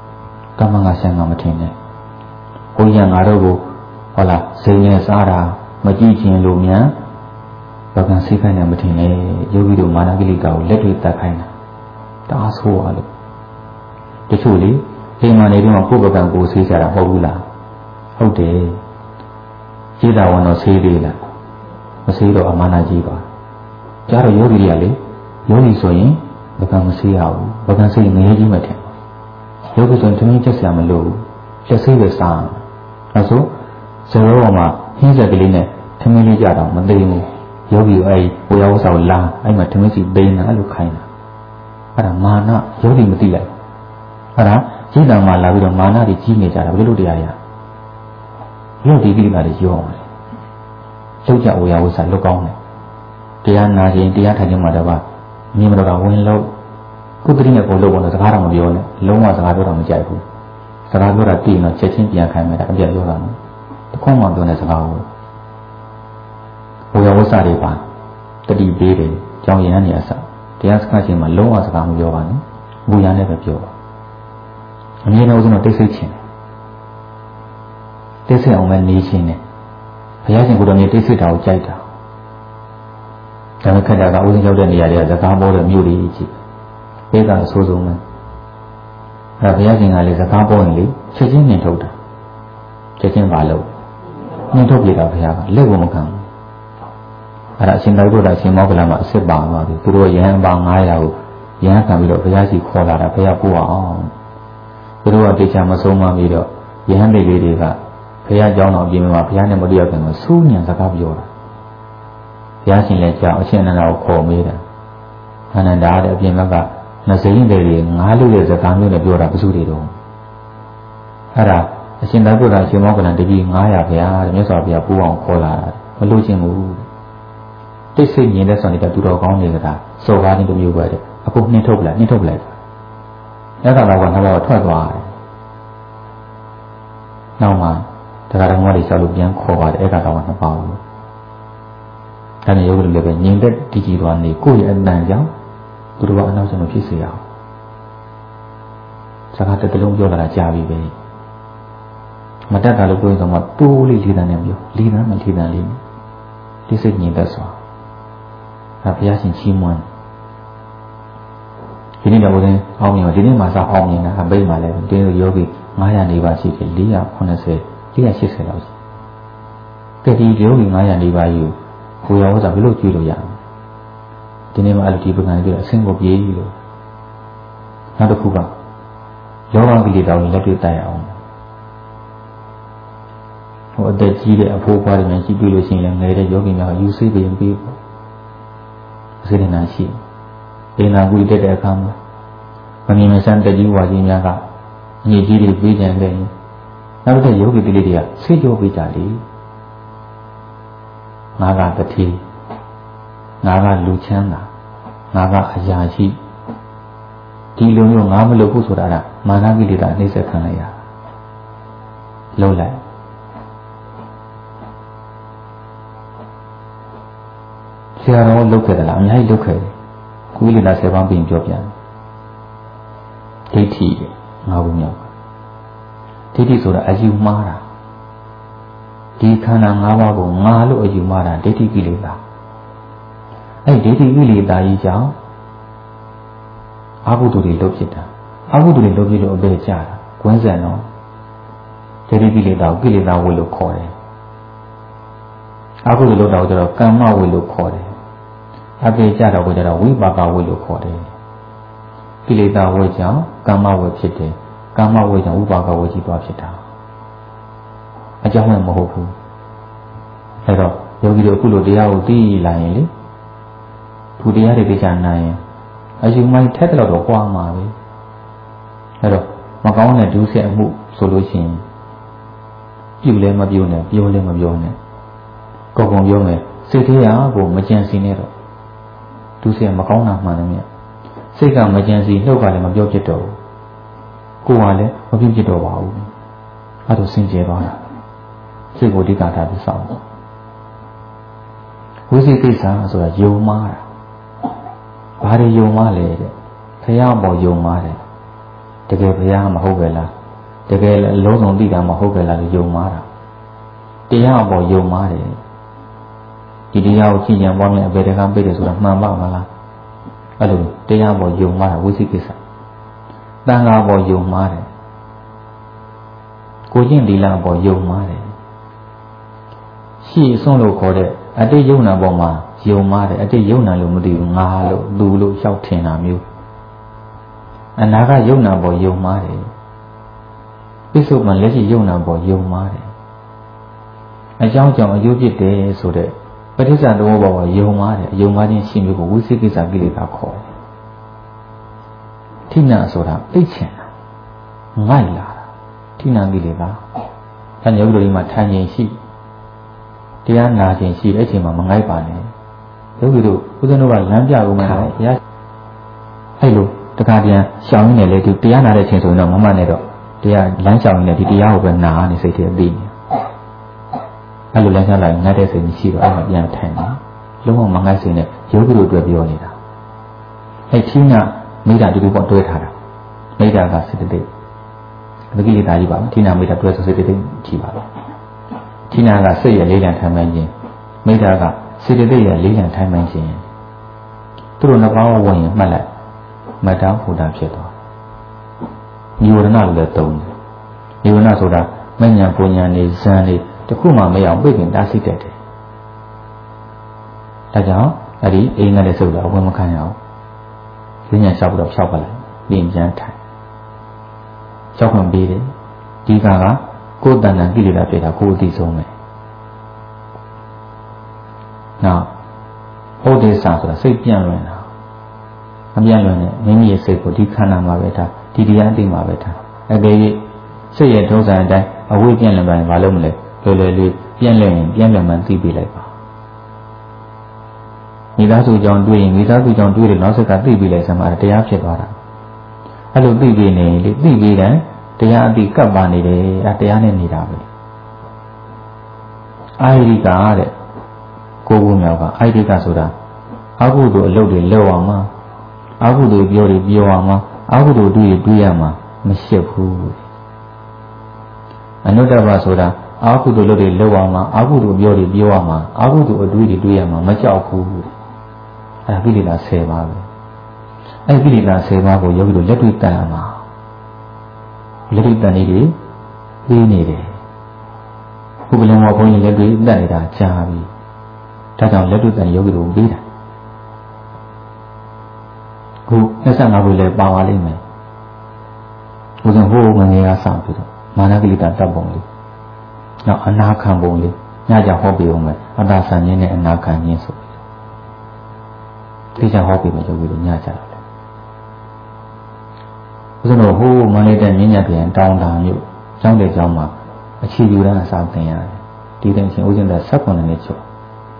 ကမ္မငါဆံကမထင်နဲ့ဘုရားငါတို့ကိုဟုတ်လားစိတ်နဲ့စားတာမကြည့်ခြင်းလို့များဘာကစိတ်ခိုင်းနေမထင်နဲ့ယောဂီတို့မာနကိလေသာကိုလက်တွေ့တတ်ခိုင်းတာတအားဆိုးရလို့တချို့လေအိမ်မှာနေပြီးမှကိုယ့်ဘကံကိုဆေးကြတာမဟုတ်ဘူးလားဟုတ်တယ်ခြေတော်ဝန်တော့ဆေးသေးလားမဆေးတော့အမာနကြီးပါကြတော့ယောဂီတွေကလေယောဂီဆိုရင်ဘကံမဆေးရဘူးဘကံဆေးငရဲကြီးမှထင်ယောဂီဆိုရင်တမင်းချက်ဆရာမလို့လက်ဆေးပဲစားအဲဆိုဇေရောမှာဟင်းဆက်ကလေးနဲ့ထမင်းလေးကြတော့မသိဘူးယောဂီအဲ့ဟိုရောက်ဆောက်လာအဲ့မှာထမင်းစီသိနေတာအဲ့လိုခိုင်းတာအဲ့ဒါမာနယောဂီမသိလိုက်အဲ့ဒါခြေတော်မှာလာပြီးတော့မာနတွေကြီးနေကြတာဘယ်လိုတရားရယောဂီကိလေသာတွေရောအောင်လှုပ်ကြဝေယဝဆလွတ်ကောင်းတယ်တရားနာခြင်းတရားထိုင်ခြင်းမှာတော့မြင်မတော့ဝင်လို့ကုသတိနဲ့ကိုလို့ဘောလို့စကားတော့မပြောနဲ့လုံးဝစကားပြောတော့မကြိုက်ဘူးစကားပြောတာတည်တော့ချက်ချင်းပြန်ခိုင်းမယ်ဒါအပြတ်ပြောတာနော်တခုမှပြောနေစကားကိုဝေယဝဆတွေပါတတိပေးတယ်ကြောင်းရမ်းနေအစတရားစကားချင်းမှာလုံးဝစကားမပြောပါနဲ့ဘူရန်နဲ့ပဲပြောပါအမြင်တော့ဆိုတော့တိတ်ဆိတ်ခြင်းတိတ်ဆိတ်အောင်ပဲနေခြင်းနဲ့ဘုရားရှင်ကိုယ်တော်မြတ်တိတ်ဆိတ်တာကိုကြိုက်တာဒါနဲ့ခက်တာကဥစဉ်ရောက်တဲ့နေရာတွေကစကားပေါ်တဲ့မြို့တွေကြီးဘေးကအဆိုးဆုံးပဲအဲဘုရားရှင်ကလည်းစကားပေါ်ရင်လေချက်ချင်းနှင်ထုတ်တာချက်ချင်းပါလို့နှင်ထုတ်ပြတာဘုရားကလက်ကိုမခံဘူးအဲ့ဒါအရှင်သာရိပုတ္တရာရှင်မောဂလမှာအစ်စ်ပါသွားပြီသူတို့ရဟန်းပေါင်း900ကိုရဟန်းခံပြီးတော့ဘုရားရှိခေါ်လာတာဘုရားပို့အောင်သူတို့ကတေချာမဆုံးမပြီးတော့ရဟန်းတွေလေးတွေကဘုရားကျောင်းတော်ပြင်မှာဘုရားနဲ့မတရားခင်မှာစူးညံစကားပြောတာဘုရားရှင်လည်းကြောက်အရှင်အနန္ဒာကိုခေါ်မေးတယ်အနန္ဒာတဲ့အပြင်ဘက်က20ရင်တွေ9လူရဲ့စကားမျိုးနဲ့ပြောတာဘယ်သူတွေတော့အဲ့ဒါအရှင်သာရိပုတ္တရာရှင်မောဂလန်တပည့်900ဘုရားတဲ့မြတ်စွာဘုရားပို့အောင်ခေါ်လာတာမလို့ချင်းဘူးတိတ်ဆိတ်မြင်တဲ့ဆိုနေတဲ့သူတော်ကောင်းတွေကစော်ကားနေတမျိုးပဲတဲ့အခုနှင်းထုတ်ပလိုက်အဲ့ဒါတော့ကတော့ထွက်သွားတယ်နောက်မှတရားတော်တွေဆောက်လို့ပြန်ခေါ်ပါတယ်အဲ့ဒါတော့မပေါ့ဘူးဒါနဲ့ယောဂီတွေလည်းပဲငြိမ်သက်တည်ကြည်သွားနေကိုယ့်ရဲ့အတန်ကြောင့်သူတို့ကအနောက်ကျမဖြစ်စေရအောင်စကားတစ်လုံးပြောလာတာကြားပြီပဲမတတ်တာလို့ပြောရင်တော့တိုးလေးလေးတန်းနဲ့ပြောလေးတန်းမလေးတန်းလေးတိစိတ်ငြိမ်သက်စွာဒါဘုရားရှင်ချီးမွမ်းဒီနေ့တော့ဦးဇင်းအောင်မြင်ပါဒီနေ့မှစအောင်မြင်တာအပိတ်မှလည်းတင်းယောဂီ900နေပါရှိတယ်480 480လောက်ရှိတယ်ဒီယောဂီ900နေပါယူကိုရောစားဘယ်လိုကြည့်လို့ရလဲဒီနေ့မှအဲ့လိုဒီပကံကြီးအဆင့်ကိုပြေးလို့နောက်တစ်ခုကလောဘကိလေသာကိုလက်တွေ့တိုက်အောင်ဟိုအသက်ကြီးတဲ့အဖိုးဖွားတွေများကြည့်ပြီးလို့ရှိရင်လည်းငယ်တဲ့ယောဂီများယူစိတ်ပြင်ပြီးစေတနာရှိဒေနာဝိတက်တဲ့အခါမှာမမြင်မဆန်းတက်ကြီးဝါကြီးများကအညီကြီးတွေပြေးကြတယ်နောက်တဲ့ယောဂီတိလေးတွေကဆေးကြောပေးကြလေငါကတတိငါကလူချမ်းသာငါကအရာရှိဒီလိုမျိုးငါမလုပ်ဘူးဆိုတာကမာနကိလေသာနှိမ့်ဆက်ခံလိုက်ရလုံးလိုက်ဆရာတော်လုပ်ခဲ့တယ်လားအများကြီးလုပ်ခဲ့တယ်ကုလိနာ10ပါးပြင်ပြောပြန်ဒိဋ္ဌိငါးခုမြောက်ဒိဋ္ဌိဆိုတာအယူမှားတာဒီခန္ဓာ၅ပါးကိုငါလို့အယူမှားတာဒိဋ္ဌိကိလေသာအဲ့ဒိဋ္ဌိကိလေသာကြီးကြောင့်အကုသိုလ်တွေလုပ်ဖြစ်တာအကုသိုလ်တွေလုပ်ပြီးတော့အပေကြတာကွင်းစံတော့ဒိဋ္ဌိကိလေသာကိုကိလေသာဝိလို့ခေါ်တယ်အကုသိုလ်လုပ်တာကိုကျတော့ကမ္မဝိလို့ခေါ်တယ်အပေကြတော့ကိုကျတော့ဝိပါကဝိလို့ခေါ်တယ်ကိလေသာဝိကြောင့်ကမ္မဝိဖြစ်တယ်ကမ္မဝိကြောင့်ဝိပါကဝိကြီးသွားဖြစ်တာအကြောင်းလည်းမဟုတ်ဘူးအဲ့တော့ယောဂီတို့အခုလိုတရားကိုသိလာရင်လေသူတရားတွေသိချနိုင်ရင်အယူမိုင်းထက်တော့ကွာမှာပဲအဲ့တော့မကောင်းတဲ့ဒုစရိုက်မှုဆိုလို့ရှိရင်ပြုလည်းမပြုနဲ့ပြောလည်းမပြောနဲ့ကိုယ်ကပြောမယ်စိတ်တရားကိုမကြံစည်နဲ့တော့ဒုစရိုက်မကောင်းတာမှန်တယ်မြတ်စိတ်ကမကြံစည်နှုတ်ကလည်းမပြောဖြစ်တော့ဘူးကိုယ်ကလည်းမပြုဖြစ်တော့ပါဘူးအဲ့ဒါစင်ကြယ်သွားတာစိတ်ကိုဒီကထားပြီးစောင့်ဝိသိကိစ္စဆိုတာယုံမှားတာဘာတွေယုံမှားလဲတဲ့ဘုရားပေါ်ယုံမှားတယ်တကယ်ဘုရားမဟုတ်ပဲလားတကယ်လုံးစုံသိတာမဟုတ်ပဲလားလို့ယုံမှားတာတရားပေါ်ယုံမှားတယ်ဒီတရားကိုကြည်ဉာဏ်ပွားမြတ်အပေတကံပေးတယ်ဆိုတာမှန်ပါမလားအဲ့လိုတရားပေါ်ယုံမှားတာဝိသိကိစ္စတန်ခါပေါ်ယုံမှားတယ်ကိုကျင့်ဒီလပေါ်ယုံမှားတယ်ရှိအစွန်းလို့ခေါ်တဲ့အတိတ်ယုံနာပေါ်မှာယုံမှားတယ်အတိတ်ယုံနာလို့မသိဘူးငါလို့သူလို့လျှောက်ထင်တာမျိုးအနာကယုံနာပေါ်ယုံမှားတယ်ပိဿုပန်လက်ရှိယုံနာပေါ်ယုံမှားတယ်အကြောင်းကြောင့်အယုဖြစ်တယ်ဆိုတဲ့ပဋိစ္စသဘောပေါ်မှာယုံမှားတယ်အယုံမှားခြင်းရှိမျိုးကိုဝိသိကိစ္စကိလေသာခေါ်တယ်ဌိနဆိုတာပိတ်ချင်တာငိုက်လာတာဌိနကိလေသာအဲညုတ်တို့ဒီမှာထိုင်ခြင်းရှိတရားနာခြင်းရှိတဲ့အချိန်မှာမငိုက်ပါနဲ့ယောဂီတို့ဦးဇင်းတို့ကလမ်းပြဦးမယ်ဘုရားအဲ့လိုတခါတည်းရှောင်းနေလေဒီတရားနာတဲ့အချိန်ဆိုရင်တော့မမှန်နဲ့တော့တရားလမ်းရှောင်းနေဒီတရားကိုပဲနာနေစိတ်ထဲသိနေအဲ့လိုလမ်းရှောင်းလိုက်ငတ်တဲ့စိတ်မရှိတော့အဲ့မှာပြန်ထိုင်တယ်လုံးဝမငိုက်စိတ်နဲ့ယောဂီတို့အတွက်ပြောနေတာအဲ့ချင်းကမိတာဒီလိုပေါ့တွဲထားတာမိတာကစေတသိက်တကိလေသာကြီးပါဌိနမိတာတွဲဆိုစေတသိက်ကြီးပါလားဌိနကစိတ်ရဲ့လေးလံထိုင်မှန်းခြင်းမိတာကစေတသိက်ရဲ့လေးလံထိုင်မှန်းခြင်းသူတို့နှစ်ပါးဝင်ရင်မှတ်လိုက်မတ္တဟူတာဖြစ်သွားနိဝရဏလို့လည်းသုံးတယ်နိဝရဏဆိုတာမဉ္ဇဉ်ပူဉ္ဇဉ်နေဇံနေတခုမှမရအောင်ပြည့်ပြင်တားဆီးတတ်တယ်ဒါကြောင့်အဲ့ဒီအိမ်ကလည်းစုပ်တာအဝင်မခံရအောင်ဉာဏ်လျှောက်ပြီးတော့ဖြောက်ပါလိုက်ပြင်ကျန်းထိုင်လျှောက်ခွင့်ပေးတယ်ဒီကကိုယ်တဏ္ဍာကိလေသာဖြစ်တာကိုယ်အသိဆုံးပဲနောက်ဟုတ်တယ်ဆိုတာစိတ်ပြန့်လွင်တာမပြန့်လွင်နဲ့မိမိရဲ့စိတ်ကိုဒီခန္ဓာမှာပဲထားဒီတရားအသိမှာပဲထားအကယ်၍စိတ်ရဲ့ဒုစရအတိုင်းအဝိပြန့်လွင်ပိုင်းမလုပ်မလဲလွယ်လွယ်လေးပြန့်လွင်ရင်ပြန့်လွင်မှသိပေးလိုက်ပါမိသားစုကြောင့်တွေ့ရင်မိသားစုကြောင့်တွေ့တယ်နောက်ဆက်ကသိပေးလိုက်စမ်းပါတရားဖြစ်သွားတာအဲ့လိုသိပေးနေလေသိပေးတယ်တရားအသိကပ်ပါနေတယ်အဲတရားနဲ့နေတာပဲအာယိရိကတဲ့ကိုယ်ကိုမြောက်ကအာယိရိကဆိုတာအကုသိုလ်အလုပ်တွေလုပ်အောင်မှာအကုသိုလ်ပြောတွေပြောအောင်မှာအကုသိုလ်တွေရမှာမရှိဘူးအနုတ္တပဆိုတာအကုသိုလ်လုပ်တွေလုပ်အောင်မှာအကုသိုလ်ပြောတွေပြောအောင်မှာအကုသိုလ်အတွေးရမှာမကြောက်ဘူးအဲကိလေသာ10ပါးပဲအဲကိလေသာ10ပါးကိုယောဂီတို့လက်တွေ့တန်မှာလက်တွေ့တန်နေတယ်ပြီးနေတယ်ခုပလင်မောဘုန်းကြီးလက်တွေ့တန်နေတာကြားပြီဒါကြောင့်လက်တွေ့တန်ယောဂီတို့ပြီးတာခု25ခုလည်းပါပါလိမ့်မယ်ဘုရားဟိုးငငယ်ကစပြီးတော့မာနကိလေသာတပ်ပုံလေးနောက်အနာခံပုံလေးညကြဟောပြအောင်မယ်အတ္တဆံခြင်းနဲ့အနာခံခြင်းဆိုဒီကြောင့်ဟောပြမယ်ယောဂီတို့ညကြတော့လေဘုရားတို့ဟိုးမန္တလေးတဲ့မြင်းညပြန်တောင်းတာမျိုးကျောင်းတဲ့ကျောင်းမှာအခြေပြုတဲ့အစာသင်ရတယ်ဒီတဲ့ချင်းဦးဇင်းက18နှစ်ကျော်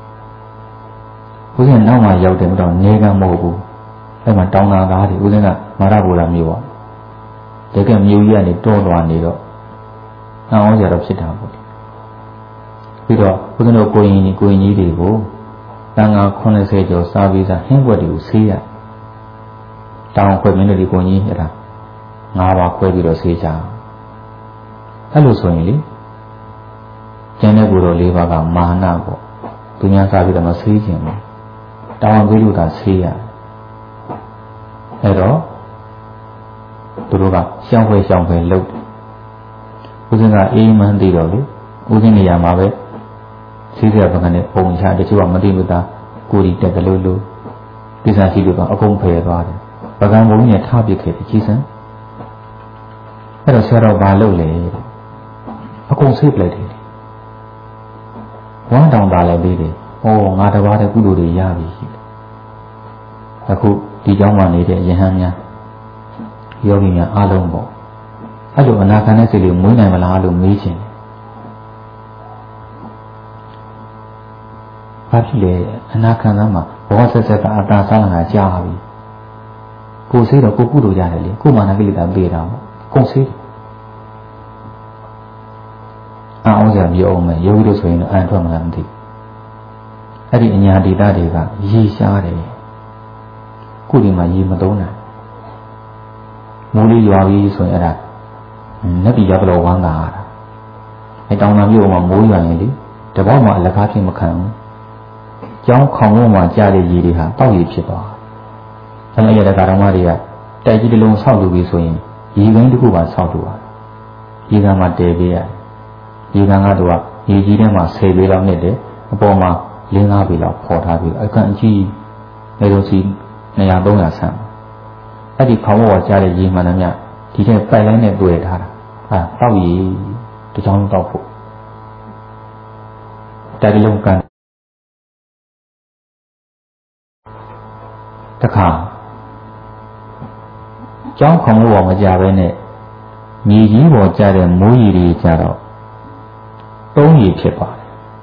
ဦးဇင်းနောက်မှရောက်တယ်တော့နေကမဟုတ်ဘူးအဲ့မှာတောင်းတာကားတွေဦးဇင်းကမာရဘူရာမျိုးပေါ့တကယ်မျိုးကြီးကနေတောသွားနေတော့အောင်ကြတော့ဖြစ်တာပေါ့ပြီးတော့ဦးဇင်းတို့ကိုရင်ကြီးတွေကိုတန်ခါ80ကျော်စားပြီးသားဟင်းဘွက်တွေကိုဆေးရတောင်းခွဲမင်းတို့ဒီကိုကြီးအဲ့ဒါ9ပါးခွဲပြီးတော့ဆေးကြအဲ့လိုဆိုရင်လေကျန်တဲ့ကိုယ်တော်4ပါးကမာနပေါ့သူများစားပြီးတော့မဆေးခြင်းဘူးတောင်းပြီးလို့သာဆေးရအဲ့တော့သူတို့ကရှောင်းဖွဲလုပ်တယ်ဦးဇင်းကအေးမှန်းသိတော့လေဦးဇင်းနေရာမှာပဲဆေးစရာပကံနဲ့ပုံချတချို့ကမသိဘူးသားကိုယ်ဒီတက်ကလေးလိုကိစ္စရှိလို့တော့အကုန်ဖယ်သွားတယ်ပကံဘုံနဲ့ထားပစ်ခဲ့တယ်ကြီးစံအဲ့တော့ဆရာတော်ဘာလုပ်လဲအကုန်ဆေးပလိုက်တယ်ဝမ်းတောင်ပါလည်းပြီးတယ်ဟောငါတပါးတဲ့ကုသိုလ်တွေရပြီအခုဒီเจ้าမှနေတဲ့ယဟန်များယောဂီများအားလုံးပေါ့အဲ့လိုအနာခံတဲ့စိတ်လေးမွေးနိုင်မလားလို့မေးချင်တယ်ဘာဖြစ်လဲအနာခံသားမှာဘောဆက်ဆက်ကအတာစားလာကြာပြီကိုယ်ဆေးတော့ကိုကုလို့ရတယ်လေကိုမာနကိလေသာပေးတာပေါ့ကုန်ဆေးအောင်စရာမျိုးအောင်မယ်ယောဂီတို့ဆိုရင်တော့အန်ထွက်မလားမသိအဲ့ဒီအညာဒေတာတွေကရေရှားတယ်ခုဒီမှာရေမသုံးနိုင်မိုးလေးရွာပြီးဆိုရင်အဲ့ဒါလက်ပြီးရောက်တော့ဝမ်းသာတာအဲ့တောင်တာမျိုးမှာမိုးရွာရင်လေတဘောမှအလကားဖြစ်မခံဘူးကျောင်းခေါင်ဝန်းမှာကြားတဲ့ရေတွေဟာတောက်ရည်ဖြစ်သွား။ဒါနဲ့ရတဲ့ကာရမတွေကတိုက်ကြီးတစ်လုံးဆောက်လို့ပြီးဆိုရင်ရေကန်းတစ်ခုပါဆောက်လို့ပါ။ရေကန်းမှာတည်ပေးရတယ်။ရေကန်းကတော့ရေကြီးထဲမှာ10ပေလောက်နဲ့တည်းအပေါ်မှာ5ပေလောက်ပေါ်ထားပြီးအခန့်အကြီးနေလို့စီ200 300ဆန့်အဲ့ဒီခေါင်းပေါ်ကြားတဲ့ရေမှန်တယ်မြဒီတဲ့ပိုက်လိုင်းနဲ့တွေ့ထားတာဟာတောက်ရည်တကြောင်တောက်ဖို့တိုက်လုံးကန်တခါကျောင်းခေါင်းပေါ်မကြပဲနဲ့မြေကြီးပေါ်ကြတဲ့မိုးရီတွေကြတော့3ရီဖြစ်ပါတယ်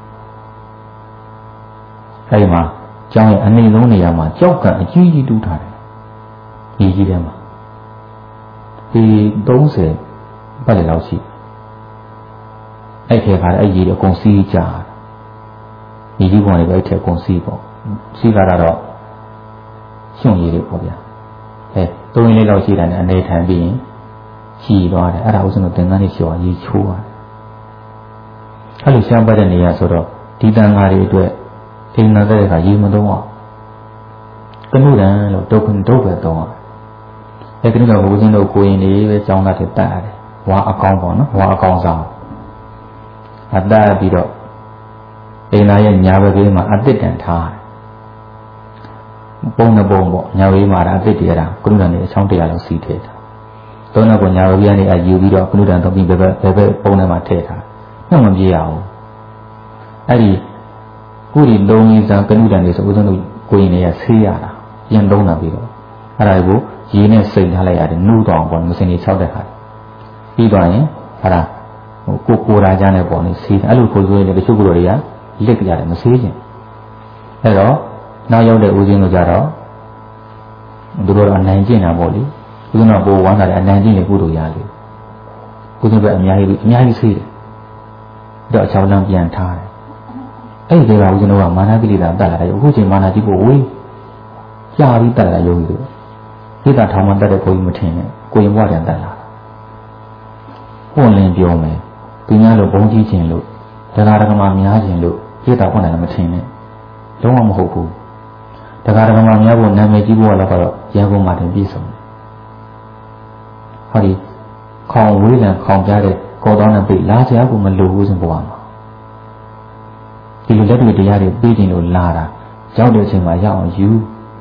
အဲဒီမှာကျောင်းရဲ့အနေဆုံးနေရာမှာကြောက်ကန်အကြီးကြီးတူးထားတယ်မြေကြီးထဲမှာဒီ30ပတ်လည်လောက်ရှိအဲ့ထဲကအဲ့ရေတွေအကုန်စီးကြမြေကြီးပေါ်နေပဲအဲ့ထဲအကုန်စီးပေါ့စီးကြတော့ရှုံရည်တွေပေါ့ဗျာ3ရင်းလေးလောက်ရှိတယ်နဲ့အနေထိုင်ပြီးရင်ကြည်သွားတယ်အဲ့ဒါဥစဉ်တော့သင်္ကန်းလေးလျှော်ရေချိုးရတယ်အဲ့လိုရှမ်းပတ်တဲ့နေရာဆိုတော့ဒီတန်ဃာတွေအတွက်အိမ်နာတဲ့အခါရေမသုံးအောင်ကနုရံလို့ဒုက္ခပဲသုံးအောင်အဲ့ဒီတော့ဘုရားရှင်တို့ကိုရင်တွေပဲကြောင်းသားတွေတတ်ရတယ်ဝါအကောင်းပေါ့နော်ဝါအကောင်းဆောင်အတတ်ပြီးတော့အိမ်နာရဲ့ညာဘက်ကြီးမှာအတစ်တန်ထားပုံနဲ့ပုံပေါ့ညာဝေးမှာအတစ်တရတာကနုရံတွေအချောင်း100လောက်စီးထည့်တာသုံးတော့ကညာဝေးကနေအယူပြီးတော့ကနုရံသုံးပြီးဘယ်ပုံထဲမှာထည့်ထားနှုတ်မပြေရအောင်အဲ့ဒီကိုယ်ဒီလုံးကြီးစံကနုတန်တွေဆိုဦးဇင်းတို့ကိုရင်တွေကဆေးရတာပြန်လုံးတာပြီးတော့အဲ့ဒါကိုရေနဲ့စိတ်ထားလိုက်ရတယ်နှူးတော့ပေါ့မစင်ကြီး6တဲ့ခါပြီးသွားရင်အဲ့ဒါကိုရာချမ်းနဲ့ပေါ့နေဆေးအဲ့လိုကိုဆိုရင်တချို့ကိုယ်တွေကလစ်ကြတယ်မဆေးချင်အဲ့တော့နောက်ရောက်တဲ့ဦးဇင်းတို့ကြတော့သူတို့အနိုင်ကျင့်တာပေါ့လေဦးဇင်းတို့ကိုဝမ်းသာတဲ့အနိုင်ကျင့်နေကုသိုလ်ရလေဦးဇင်းကအများကြီးဆေးတယ်တော့အချောင်းလမ်းပြန်ထားတယ်အဲ့ဒီကဦးဇင်းတို့ကမာနကိလေသာတက်လာတယ်အခုချိန်မာနကြီးကိုဝေးကြာပြီးတက်လာရုံကြီးတို့ဒီကထောင်မှတက်တဲ့ကိုကြီးမထင်နဲ့ကိုရင်ဘွားပြန်တက်လာပွင့်လင်းပြောမယ်သူများလိုဘုံကြီးခြင်းလို့တရားဓမ္မများခြင်းလို့ဒီတာပွင့်တယ်မထင်နဲ့လုံးဝမဟုတ်ဘူးတရားဓမ္မများဖို့နာမည်ကြီးဖို့လည်းကတော့ရန်ကုန်မှာတင်ပြည့်စုံတယ်ဟောဒီခေါင်ဝေးလံခေါင်ပြတဲ့ကောတော်နဲ့ပြလာစရာကိုမလိုဘူးစဉ်ဘဝမှာဒီလိုလက်တွေ့တရားတွေပြီးတင်လို့လာတာရောက်တဲ့အချိန်မှာရအောင်ယူ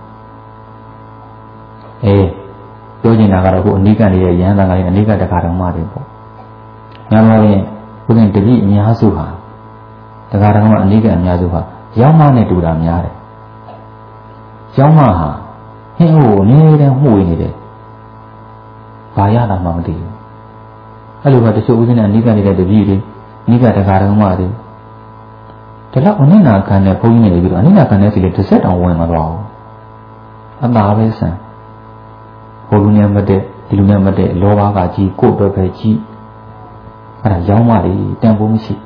ပြောချင်တာကတော့ခုအနိကနေတဲ့ရဟန်းသံဃာတွေအနိကတခါတော်မှတွေပေါ့ညာမရင်ဘုရင်တပည့်အများစုဟာတခါတော်မှအနိကအများစုဟာရောက်မှနဲ့တူတာများတယ်ရောက်မှဟာဟင်းဟိုနေတယ်မှုနေတယ်ဘာရတာမှမသိဘူးအဲ့လိုပဲတချို့ဦးဇင်းနဲ့အနိကနေတဲ့တပည့်တွေအနိကတခါတော်မှတွေဒါတော့အနိနာခံတဲ့ဘုန်းကြီးတွေပြီးတော့အနိနာခံတဲ့စီလေတစ်ဆက်တောင်ဝင်မသွားဘူးအသာပဲဆန်ဟိုလူနဲ့မတဲ့ဒီလူနဲ့မတဲ့လောဘကကြီးကိုယ်ပဲပဲကြီးအဲ့ဒါရောင်းမလေးတန်ဖိုးမရှိ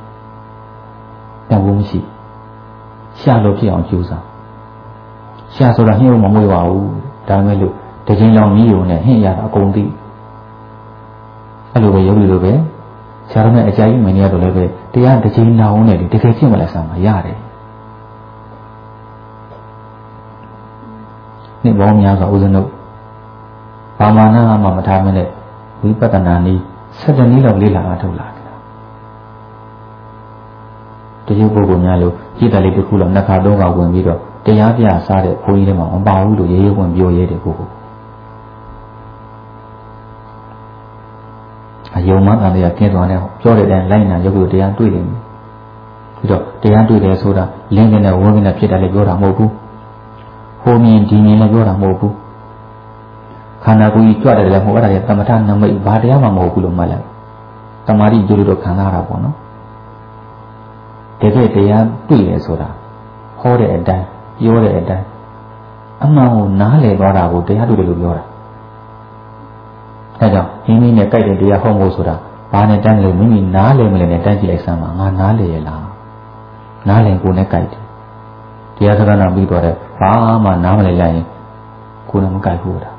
ရှာလို့ဖြစ်အောင်ကြိုးစားရှာဆိုတာဟင်းမမွေးပါဘူးဒါမဲ့လို့တခြင်းလောင်ကြီးုံနဲ့ဟင်းရတာအကုန်သိအဲ့လိုပဲရုပ်လိုပဲဆရာတော်နဲ့အကြိုက်မင်းရတော့လည်းပဲတရားတစ်ချိန်နာအောင်နဲ့တကယ်ဖြစ်မလားဆံမှာရတယ်နေ့ပေါင်းများစွာဦးဇင်းတို့ဘာမှနာမှမထားမနဲ့ဝိပဿနာနည်း7 နည်းလောက်လေ့လာအားထုတ်လာတယ်တချို့ပုဂ္ဂိုလ်များလို့ကြည်တယ်လေးတစ်ခုလောက်နှစ်ခါသုံးခါဝင်ပြီးတော့တရားပြစားတဲ့ဘုန်းကြီးတွေမှာမပါဘူးလို့ရေးရေးဝင်ပြောရဲတယ်ကိုအယုံမှန်တရားကျင်းသွားတယ်ပြောတဲ့အတိုင်းလိုက်နာရုပ်ကိုတရားတွေ့တယ်ပြီးတော့တရားတွေ့တယ်ဆိုတာလင်းနေတဲ့ဝန်းကနေဖြစ်တယ်လည်းပြောတာမဟုတ်ဘူးဟိုမြင်ဒီမြင်လည်းပြောတာမဟုတ်ဘူးခန္ဓာကိုယ်ကြီးကြွတယ်လည်းမဟုတ်အဲ့ဒါလည်းသမထနမိတ်ဘာတရားမှမဟုတ်ဘူးလို့မှတ်လိုက်တမာတိကျိုးလို့ခံစားတာပေါ့နော်တကယ်တရားတွေ့တယ်ဆိုတာဟောတဲ့အတိုင်းပြောတဲ့အတိုင်းအမှန်ကိုနားလည်သွားတာကိုတရားတွေ့တယ်လို့ပြောတာအဲကြောင့်မိမိနဲ့ကြိုက်တဲ့တရားဟောဖို့ဆိုတာဘာနဲ့တန်းလို့မိမိနားလည်မလဲနဲ့တန်းကြည့်လိုက်စမ်းပါငါနားလည်ရလားနားလည်ကိုနဲ့ကြိုက်တယ်တရားစကားနာပြီးတော့ဘာမှနားမလည်လိုက်ရင်ကိုယ်နဲ့မကြိုက်ဘူးတာ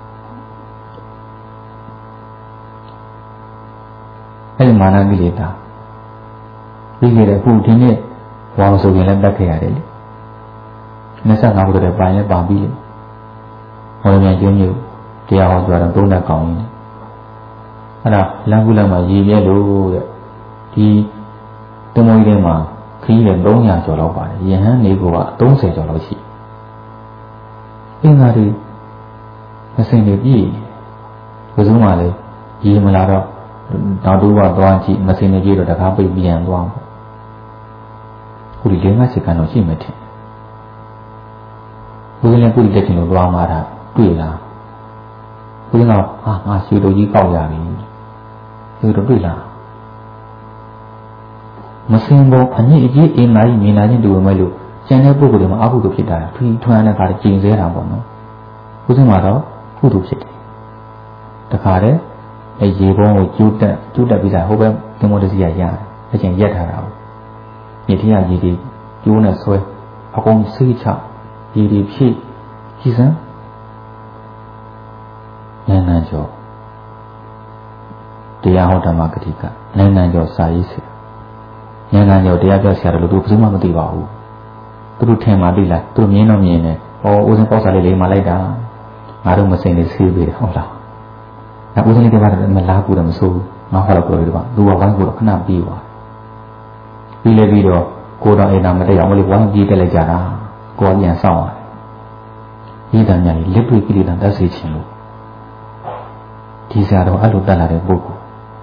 အဲ့ဒီမာနကိလေသာပြီးခဲ့တဲ့ခုဒီနေ့ဝါဆိုရင်လည်းတတ်ခဲ့ရတယ်လေ 25ခုတည်းပိုင်းလည်းပါပြီးလေဟောမြန်ကျွန်းမြို့တရားဟောကြတော့တုံးတဲ့ကောင်းကြီးအဲ့ဒါလမ်းကူးလမ်းမှာရည်ပြဲလို့တဲ့ဒီတမွေးထဲမှာခီးတယ်300ကျော်လောက်ပါတယ်ယဟန်နေက30ကျော်လောက်ရှိအင်္ဂါတွေမစင်တွေပြည့်ဘယ်သူမှလည်းရေမလာတော့နောက်တူကသွားကြည့်မစင်တွေပြည့်တော့တခါပိတ်ပြန်သွားပေါ့ခုဒီ5-6ကန်တော့ရှိမှထင်ဘုရားလည်းခုဒီတက်ချင်လို့သွားမှာတာတွေ့လားဘုရားကငါရွှေတော်ကြီးကောက်ရပြီရွှေတော်တွေ့လားမစင်ဘောအညစ်အကြေးအင်္ဂါကြီးမြင်လာခြင်းတူဝင်မဲ့လို့ကျန်တဲ့ပုဂ္ဂိုလ်တွေမှာအကုသိုလ်ဖြစ်တာဖီထွန်းတဲ့ခါကျင်စေတာပေါ့နော်ဘုရားကတော့ကုသိုလ်ဖြစ်တယ်တခါတည်းအဲရေပုံးကိုကျူးတက်ပြီးသားဟိုဘက်သင်္ဘောတစ်စီးရရတယ်အချင်းရက်ထားတာပေါ့မြေထရရေတွေကျိုးနဲ့ဆွဲအကုန်ဆေးချရေတွေဖြည့်ကြည်စမ်းနိုင်ငံကျော်တရားဟောဓမ္မဂတိကနိုင်ငံကျော်စာရေးဆရာနိုင်ငံကျော်တရားပြောဆရာတို့ဘယ်သူမှမသိပါဘူးသူတို့ထင်မှသိလားသူမြင်တော့မြင်တယ်ဟောဦးစင်းပေါ့စာလေးလေးမှလိုက်တာငါတို့မစင်လေးဆေးပေးတယ်ဟုတ်လားနောက်ဦးစင်းလေးကတော့မလားဘူးတော့မဆိုးဘူးငါဟောတော့ပြောလို့တော့သူကဝိုင်းကိုတော့ခဏပြီးသွားပြီးလေပြီးတော့ကိုတော်အိမ်သာမတက်အောင်လို့ဝိုင်းပြေးတက်လိုက်ကြတာကိုယ်ပြန်ဆောင်ရတယ်ဤတန်ညာလေးလက်တွေ့ကိလေသာတက်စေခြင်းလို့ဒီဆရာတော်အဲ့လိုတက်လာတဲ့ပုဂ္ဂိုလ်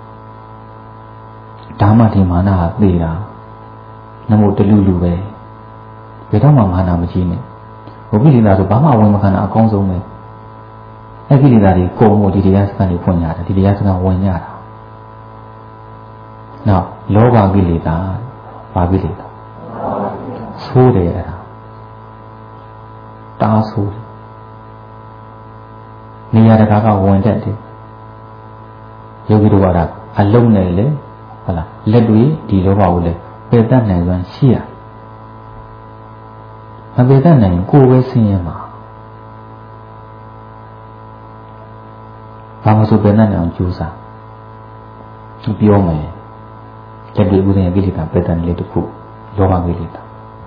ဓမ္မဒီမာနဟာသိတာနမို့တလူလူပဲဘယ်တော့မှမာနမကြီးနဲ့ဘုကိလေသာဆိုဘာမှဝင်မခံတာအကောင်းဆုံးပဲအဲ့ကိလေသာတွေကိုယ်မို့ဒီတရားစကားတွေဖွင့်ရတယ်ဒီတရားစကားဝင်ရတာနောက်လောဘကိလေသာဘာကိလေသာဆိုးတယ်အဲ့ဒါတားဆိုးတယ်နေရာတကာကဝင်တတ်တယ်ယောဂီတို့ကအလုံးနဲ့လေဟုတ်လားလက်တွေဒီလောဘကိုလေပယ်တတ်နိုင်စွမ်းရှိရမပယ်တတ်နိုင်ကိုယ်ပဲဆင်းရဲမှာဘာမှဆိုပယ်တတ်နိုင်အောင်ကြိုးစားသူပြောမယ်လက်တွေဥဒင်ကိလေသာပယ်တတ်လေတခုလောဘကိလေသာ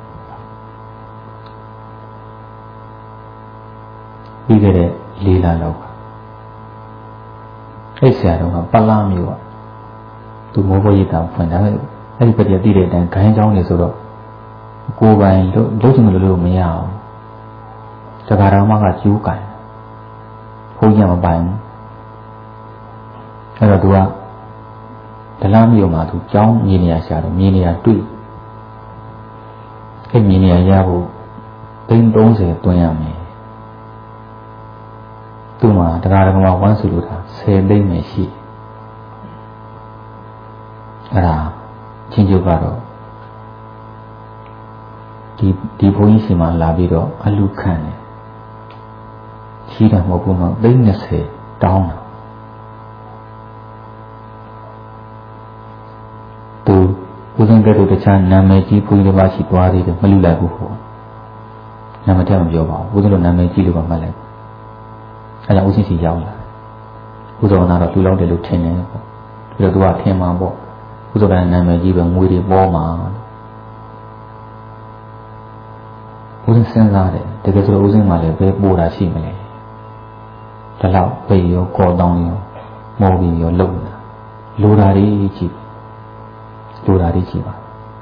ပြီးခဲ့တဲ့4 လလောက်ကအဲ့ဆရာတော်ကပလမျိုးကသူမောဘရိတ်တာဖွင့်တာပဲအဲ့ဒီပတိတည်တဲ့အတိုင်းခိုင်းချောင်းနေဆိုတော့ကိုယ်ပိုင်လို့ချင်လို့မရအောင်တခါတော်မှကကျူးကန်ဘုန်းကြီးမပိုင်ဘူးအဲ့တော့သူကဒလမျိုးမှာသူကျောင်းမြေနေရာရှာတယ်မြေနေရာတွေ့အဲ့မြေနေရာရဖို့30တွင်းရမယ်သူ့မှာတရားဓမ္မဝမ်းစုလို့တာ10 သိန်းပဲရှိအဲ့ဒါချင်းကျုပ်ကတော့ဒီဘုန်းကြီးစီမှာလာပြီးတော့အလူခံတယ်ရှိတာမဟုတ်ဘူးနော်30တောင်းတာသူဦးဇင်းကတို့တခြားနာမည်ကြီးဘုန်းကြီးတစ်ပါးရှိသွားသေးတယ်မလူလိုက်ဘူးဟောနာမည်တည်းမပြောပါဘူးဦးဇင်းတို့နာမည်ကြီးလို့ပါမှတ်လိုက်အဲ့ဒါဦးဇင်းစီရောက်လာဦးဇော်နာတော့လူလောက်တယ်လို့ထင်တယ်ပေါ့ပြီးတော့သူကထင်မှာပေါ့ဦးဇော်ကနာမည်ကြီးပဲငွေတွေပေါ်မှာဦးဇင်းစဉ်းစားတယ်တကယ်ဆိုဦးဇင်းမှလည်းပဲပို့တာရှိမလဲဒါတော့ပေရောကောတောင်းရောမော်ပြီးရောလုံတာလိုတာတွေကြည့်ပါ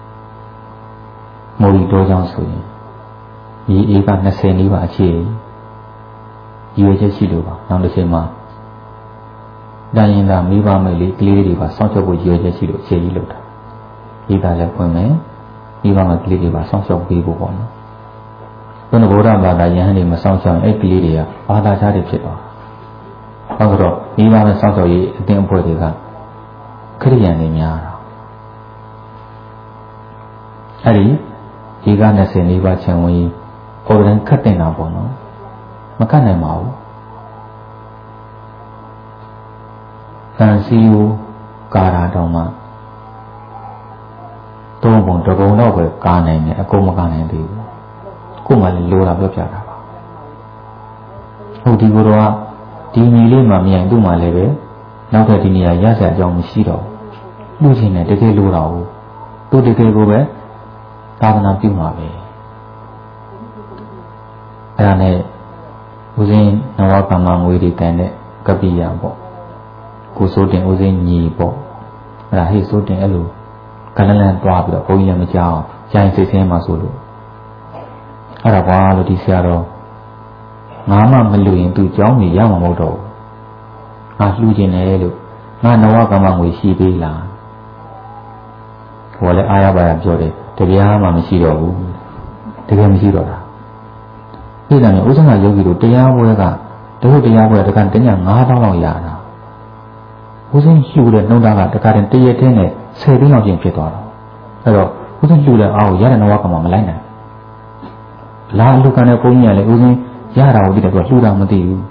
မော်ပြီးတော့ကြောင်းဆိုရင်ဒီအေးက20နီးပါအခြေရွေချက်ရှိလို့ပါနောက်တစ်ချိန်မှာတိုင်းရင်ကမိဘမိတ်လေးကလေးတွေပါစောင့်ရှောက်ဖို့ရွေချက်ရှိလို့အခြေကြီးလုပ်တာဒီကလည်းဖွင့်မယ်မိဘမိတ်ကလေးတွေပါစောင့်ရှောက်ပေးဖို့ပေါ့နော်ဘုရားဗုဒ္ဓဘာသာယဟန်တွေမစောင့်ရှောက်ရင်အဲ့ကလေးတွေကဘာသာခြားတွေဖြစ်သွားဟုတ်တော့မိဘမိတ်စောင့်ရှောက်ရေးအသင်းအဖွဲ့တွေကခရိယန်တွေများတာအဲ့ဒီက20နီးပါးချင်ဝင်အော်ဒန်ခတ်တင်တာပေါ့နော်မကတ်နိုင်ပါဘူးတန်စီကိုကာတာတောင်မှ3 ပုံ 1 ပုံတော့ပဲကာနိုင်တယ်အကုန်မကာနိုင်သေးဘူးကို့မှလည်းလိုတာပြောပြတာပါဟုတ်ဒီကိုတော့ဒီညီလေးမှမြန်သူ့မှလည်းပဲနောက်ထပ်ဒီနေရာရစရာအကြောင်းမရှိတော့လူချင်းနဲ့တကယ်လိုတာဘူးသူတကယ်ကိုပဲသာသနာပြုမှာပဲအဲ့ဒါနဲ့ဦးစင်းနဝကမ္မငွေတွေတန်တဲ့ကပိယပေါ့ကိုစိုးတင်ဦးစင်းညီပေါ့အဲ့ဒါဟေ့စိုးတင်အဲ့လိုကလလန်တွားပြီးတော့ဘုန်းကြီးလည်းမကြောက်ရိုင်းစိတ်ဆင်းမှဆိုလို့အဲ့ဒါကွာလို့ဒီဆရာတော်ငါမှမလူရင်သူเจ้าကြီးရမှာမဟုတ်တော့ငါလှူခြင်းတယ်လို့ငါနဝကမ္မငွေရှိသေးလားဟိုလည်းအားရပါရပြောတယ်တရားမှမရှိတော့ဘူးတကယ်မရှိတော့တာဒီကနေ့ဥစ္စာယောဂီတို့တရားပွဲကတို့တရားပွဲတကတည9000လောက်ရတာဦးစင်းလှူတဲ့နှုတ်သားကတကတည်းတရက်တည်းနဲ့10သိန်းလောက်ကျင်ဖြစ်သွားတော့အဲ့တော့ဦးစင်းလှူတဲ့အားကိုရတဲ့နဝကမ္မမလိုက်နိုင်လာလူကနဲ့ဘုန်းကြီးကလည်းဦးစင်းရတာကိုဒီတော့လှူတာမသိဘူး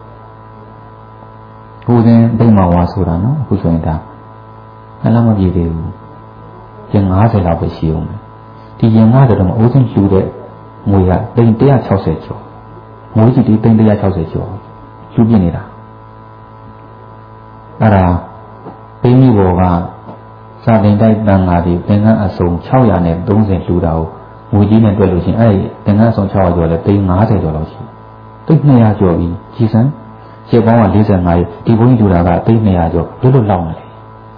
ဦးစင်းဒိမ္မာဝါဆိုတာနော်အခုဆိုရင်ဒါနှလုံးမပြေသေးဘူးကျင်90လောက်ပဲရှိအောင်ဒီကျင်90တော့ဦးစင်းလှူတဲ့ငွေကသိန်း160ကျော်ငွေကြီးဒီသိန်း160ကျော်လှူပြနေတာအဲ့ဒါသိန်းကြီးဘောကစာတင်တိုက်တန်ဃာတွေသင်္ကန်းအစုံ630လှူတာကိုငွေကြီးနဲ့တွက်လို့ရှိရင်အဲ့ဒီသင်္ကန်းအစုံ600ကျော်လဲသိန်း50ကျော်လောက်ရှိသိန်း200ကျော်ပြီကြီးစံရေပေါင်းက45ရေဒီဘုန်းကြီးလှူတာကသိန်း200ကျော်လွတ်လွတ်လောက်နေတယ်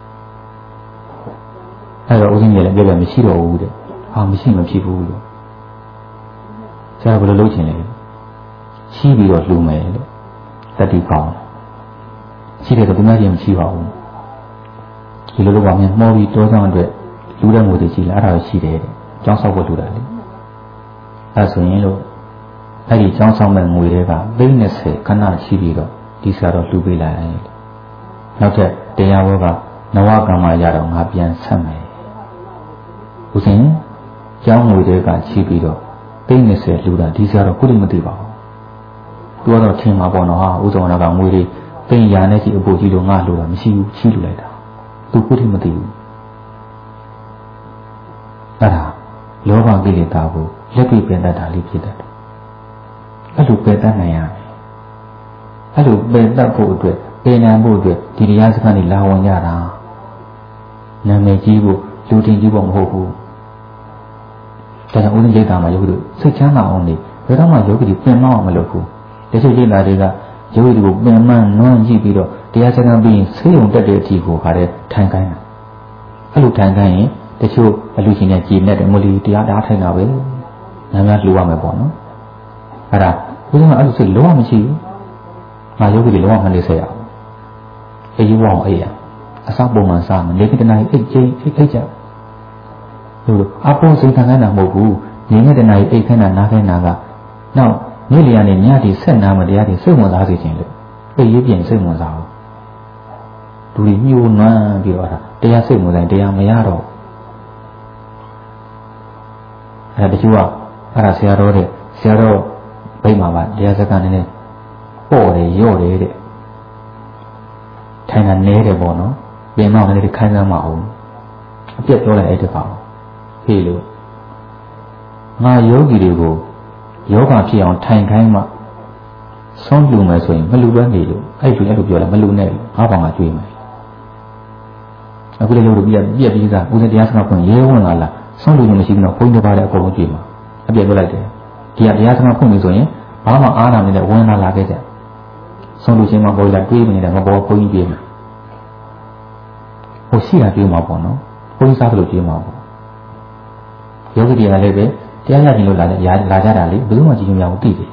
အဲ့တော့ဦးဇင်းကြီးလည်းပြောတယ်မရှိတော့ဘူးတဲ့ဟာမရှိမဖြစ်ဘူးလို့ဆရာဘယ်လိုလုပ်ချင်လဲရှိပြီးတော့လှူမယ်တဲ့တတိကောင်းရှိတယ်တော့ဘုရားရှင်မရှိပါဘူးဒီလိုလိုပါမြန်မှောပြီးတောဆောင်အတွက်လူတဲ့ငွေတွေရှိလားအဲ့ဒါရှိတယ်တဲ့ကျောင်းဆောက်ဖို့လှူတာလေအဲ့ဆိုရင်လို့အဲ့ဒီကျောင်းဆောင်မဲ့ငွေတွေက30ခဏရှိပြီးတော့ဒီဆရာတော်လှူပေးလိုက်နောက်ထပ်တရားဘောကနဝကမ္မရတော့ငါပြန်ဆက်မယ်ဦးစင်ကျောင်းငွေတွေကရှိပြီးတော့30လှူတာဒီဆရာတော်ခုလည်းမသိပါဘူးသူကတော့ထင်မှာပေါ့နော်ဟာဦးဆောင်ကငွေတွေသိရနဲ့ကြီးအပူကြီးလို့ငါလှူတာမရှိဘူးရှိလှူလိုက်တာသူခုလည်းမသိဘူးအဲ့ဒါလောဘကိလေသာကိုလက်ပြပင်တတ်တာလေးဖြစ်တတ်တယ်အဲ့လိုပယ်တတ်နိုင်ရမယ်အဲ့လိုပယ်တတ်ဖို့အတွက်ပယ်နိုင်ဖို့အတွက်ဒီတရားစကားတွေလာဝင်ကြတာနာမည်ကြီးဖို့လူတင်ကြီးဖို့မဟုတ်ဘူးဒါကြောင့်ဦးဇင်းရိတ်တာမှာယောဂီတို့စိတ်ချမ်းသာအောင်နေဘယ်တော့မှယောဂီတွေပင်မအောင်မလုပ်ဘူးတချို့ရိတ်တာတွေကယောဂီတွေကိုပင်မနွမ်းကြည့်ပြီးတော့တရားစကားပြီးရင်ဆေးရုံတက်တဲ့အထိကိုခါတဲ့ထိုင်ခိုင်းတာအဲ့လိုထိုင်ခိုင်းရင်တချို့အလူရှင်နဲ့ကြည်နေတဲ့မလီတရားအားထိုင်တာပဲနာမည်လှူရမယ်ပေါ့နော်အဲ့ဒါဘုရားကအဲ့လိုစိတ်လုံးဝမရှိဘူးငါယောဂီတွေလုံးဝမနေဆက်ရအောင်အေးရောအေးရအစပုံမှန်စားမယ်နေကတနာအိတ်ချင်းအိတ်ကြဟိုအပေါ်စိတ်ခံနိုင်တာမဟုတ်ဘူးနေနဲ့တနာအိတ်ခန်းတာနားခန်းတာကနောက်နေ့လျာနဲ့ညတီဆက်နာမတရားတွေစိတ်ဝင်စားစေခြင်းလို့အိတ်ရေးပြင်စိတ်ဝင်စားဘူးလူတွေညှိုးနွမ်းပြီးတော့တရားစိတ်ဝင်စားတရားမရတော့အဲ့ဒါတချို့ကအဲ့ဒါဆရာတော်ဘိတ်မှာပါတရားစကားနည်းနည်းပေါ့တယ်ရော့တယ်တဲ့ထိုင်တာနဲတယ်ပေါ့နော်ပြင်တော့လည်းခိုင်းစမ်းမအောင်အပြတ်ပြောလိုက်အဲ့တကောင်ဟေးလို့ငါယောဂီတွေကိုယောဂဖြစ်အောင်ထိုင်ခိုင်းမှဆုံးလူမယ်ဆိုရင်မလူပဲနေလို့အဲ့လိုပြောလိုက်မလူနဲ့ငါးပေါင်ကကျွေးမယ်အခုလည်းလို့ပြက်ပြီးသားဦးဇင်းတရားစကားဖွင့်ရဲဝင်လာလားဆုံးလူမရှိဘူးတော့ဘုန်းကြီးတစ်ပါးလည်းအကုန်လုံးကျွေးမှာအပြတ်ပြောလိုက်တယ်ဒီကတရားစကားဖွင့်ပြီဆိုရင်ဘာမှအားနာနေတဲ့ဝင်လာခဲ့ကြဆုံးလူချင်းမှာပေါ်လာတွေးနေတယ်မပေါ်ဘုန်းကြီးပြေးမှာဟိုရှိတာပြေးမှာပေါ့နော်ဘုန်းကြီးစားလို့ပြေးမှာပေါ့ယောဂီတွေကလည်းပဲတရားရခြင်းလို့လာကြတာလေဘယ်သူမှကြည့်ကြမအောင်သိတယ်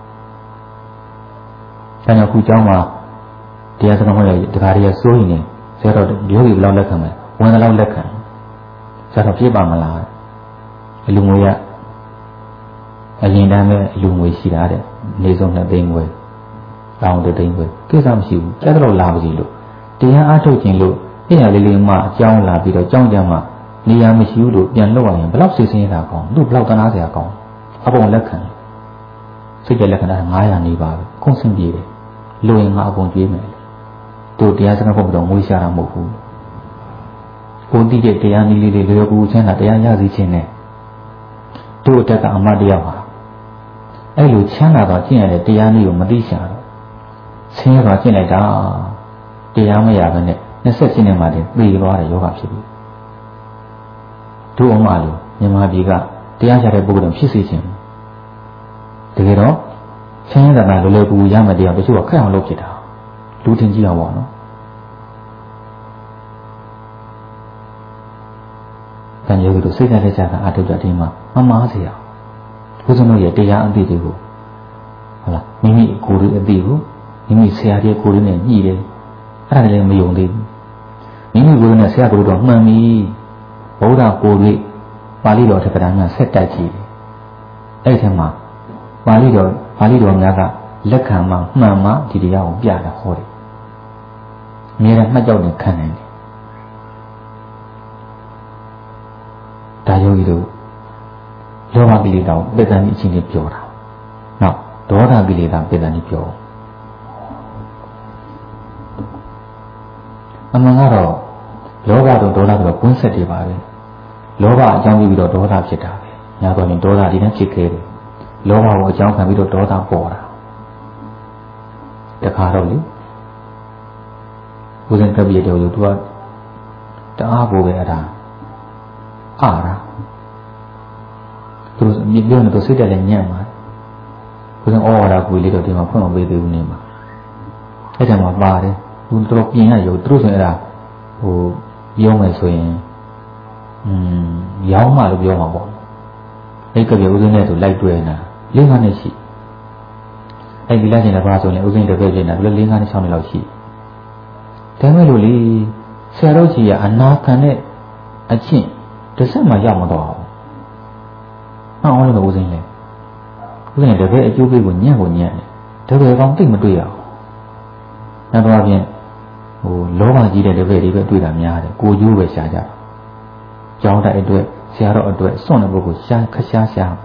ဒါကြောင့်ခုเจ้าမှာတရားစကားဖွင့်လိုက်တခါတည်းစိုးရင်လည်းဆရာတော်ယောဂီဘယ်လောက်လက်ခံမလဲဝင်တယ်လောက်လက်ခံဆရာတော်ပြေးပါမလားအလူငွေကအရင်တည်းပဲအလူငွေရှိတာတဲ့နေဆုံး2သိန်းခွဲတောင်း3သိန်းခွဲကိစ္စမရှိဘူးကျတော့လာပါစီလို့တရားအားထုတ်ခြင်းလို့အဲ့ရလေးလေးမှအကြောင်းလာပြီးတော့ကြောင်းကြမ်းမှနေရာမရှိဘူးလို့ပြန်လောက်ရရင်ဘယ်လောက်စိတ်ဆင်းရဲတာကောင်းသူ့ဘယ်လောက်တနာစရာကောင်းအပုံလက်ခံစိတ်ကြလက်ခံတာ900နေပါပဲကုန်စင်ပြေတယ်လူရင်ငါအကုန်ကျွေးမယ်တို့တရားစကားဖို့မတော့ငွေရှာတာမဟုတ်ဘူးကိုတိတဲ့တရားနည်းလေးတွေလျော်ကူချမ်းသာတရားရစီခြင်းနဲ့တို့အတက်ကအမတ်တယောက်ဟာအဲ့လိုချမ်းသာတော့ကျင့်ရတဲ့တရားနည်းကိုမသိရှာတော့ဆင်းရဲတော့ကျင့်လိုက်တာတရားမရဘဲနဲ့28နှစ်မှတည်းပြေသွားတဲ့ယောဂဖြစ်ပြီတို့အမလိုမြန်မာပြည်ကတရားရှာတဲ့ပုဂ္ဂိုလ်တွေဖြစ်စေခြင်းတကယ်တော့ချင်းရတာလိုကူရမယ်တရားတချို့ကခက်အောင်လုပ်ဖြစ်တာလူထင်ကြည့်အောင်ပေါ့နော်တန်ရုပ်တို့စိတ်ဓာတ်လက်ချတာအထုကြတယ်မှာမမားစေရဘုရားတို့ရဲ့တရားအသိတွေကိုဟုတ်လားမိမိကိုယ်ရဲ့အသိကိုမိမိဆရာကြီးကိုယ်လေးနဲ့ညှိတယ်အဲ့ဒါလည်းမယုံသေးဘူးမိမိကိုယ်နဲ့ဆရာကိုယ်တော့မှန်ပြီဘုရားကိုယ်လေးပါဠိတော်ထက်ကရာများဆက်တိုက်ကြည့်တယ်အဲ့ဒီမှာပါဠိတော်များကလက်ခံမှမှန်မှဒီတရားကိုပြတာဟောတယ်အများနဲ့မှတ်ကြောက်နေခံနိုင်တယ်ဒါယောဂီတို့လောဘကိလေသာကိုပိဋကံအချင်းချင်းပြောတာနောက်ဒေါသကိလေသာပိဋကံကြီးပြောအမှန်ကတော့လောဘတို့ဒေါသတို့ကွန်းဆက်တွေပါပဲလောဘအကြောင်းပြီးတော့ဒေါသဖြစ်တာပဲညာတော့ရင်ဒေါသဒီနဲ့ဖြစ်ခဲ့တယ်လောဘကိုအကြောင်းခံပြီးတော့ဒေါသပေါ်တာတခါတော့လေဘုရင်ကပ္ပိယတော်သူကတအားပေါ်ပဲအဲ့ဒါအားတာသူမြစ်ပြောနေတော့စိတ်တက်လည်းညံ့ပါဘုရင်ဩဝါဒကိုလေးတော့ဒီမှာဖွင့်မပေးသေးဘူးနေမှာအဲ့ဒါမှပါတယ်သူတို့ပြင်ရရုပ်သူတို့ဆိုရင်အဲ့ဒါဟိုပြောမယ်ဆိုရင်ရောင်းမှလို့ပြောမှာပေါ့အဲ့ကပြေဦးစင်းနဲ့သူလိုက်တွေ့နေတာ၄-၅နှစ်ရှိအဲ့ဒီလိုက်နေတာဘာဆိုရင်ဦးစင်းတပည့်ပြင်နေတာသူလည်း၄-၅နှစ်6နှစ်လောက်ရှိဒါမဲ့လို့လေဆရာတော်ကြီးကအနာခံတဲ့အချင်းတစ်ဆက်မှရောက်မတော့ဘူး။အောင်လို့ဦးစင်းလေဦးစင်းတပည့်အကျိုးပေးကိုညံ့တယ်တပည့်ကောင်းသိမတွေ့ရဘူး။နောက်တော့ပြင်ဟိုလောဘကြီးတဲ့တပည့်တွေပဲတွေ့တာများတယ်ကိုကျိုးပဲရှားကြတယ်။ကျောင်းတိုက်အတွက်ဆရာတော်အတွက်စွန့်တဲ့ပုဂ္ဂိုလ်ရှား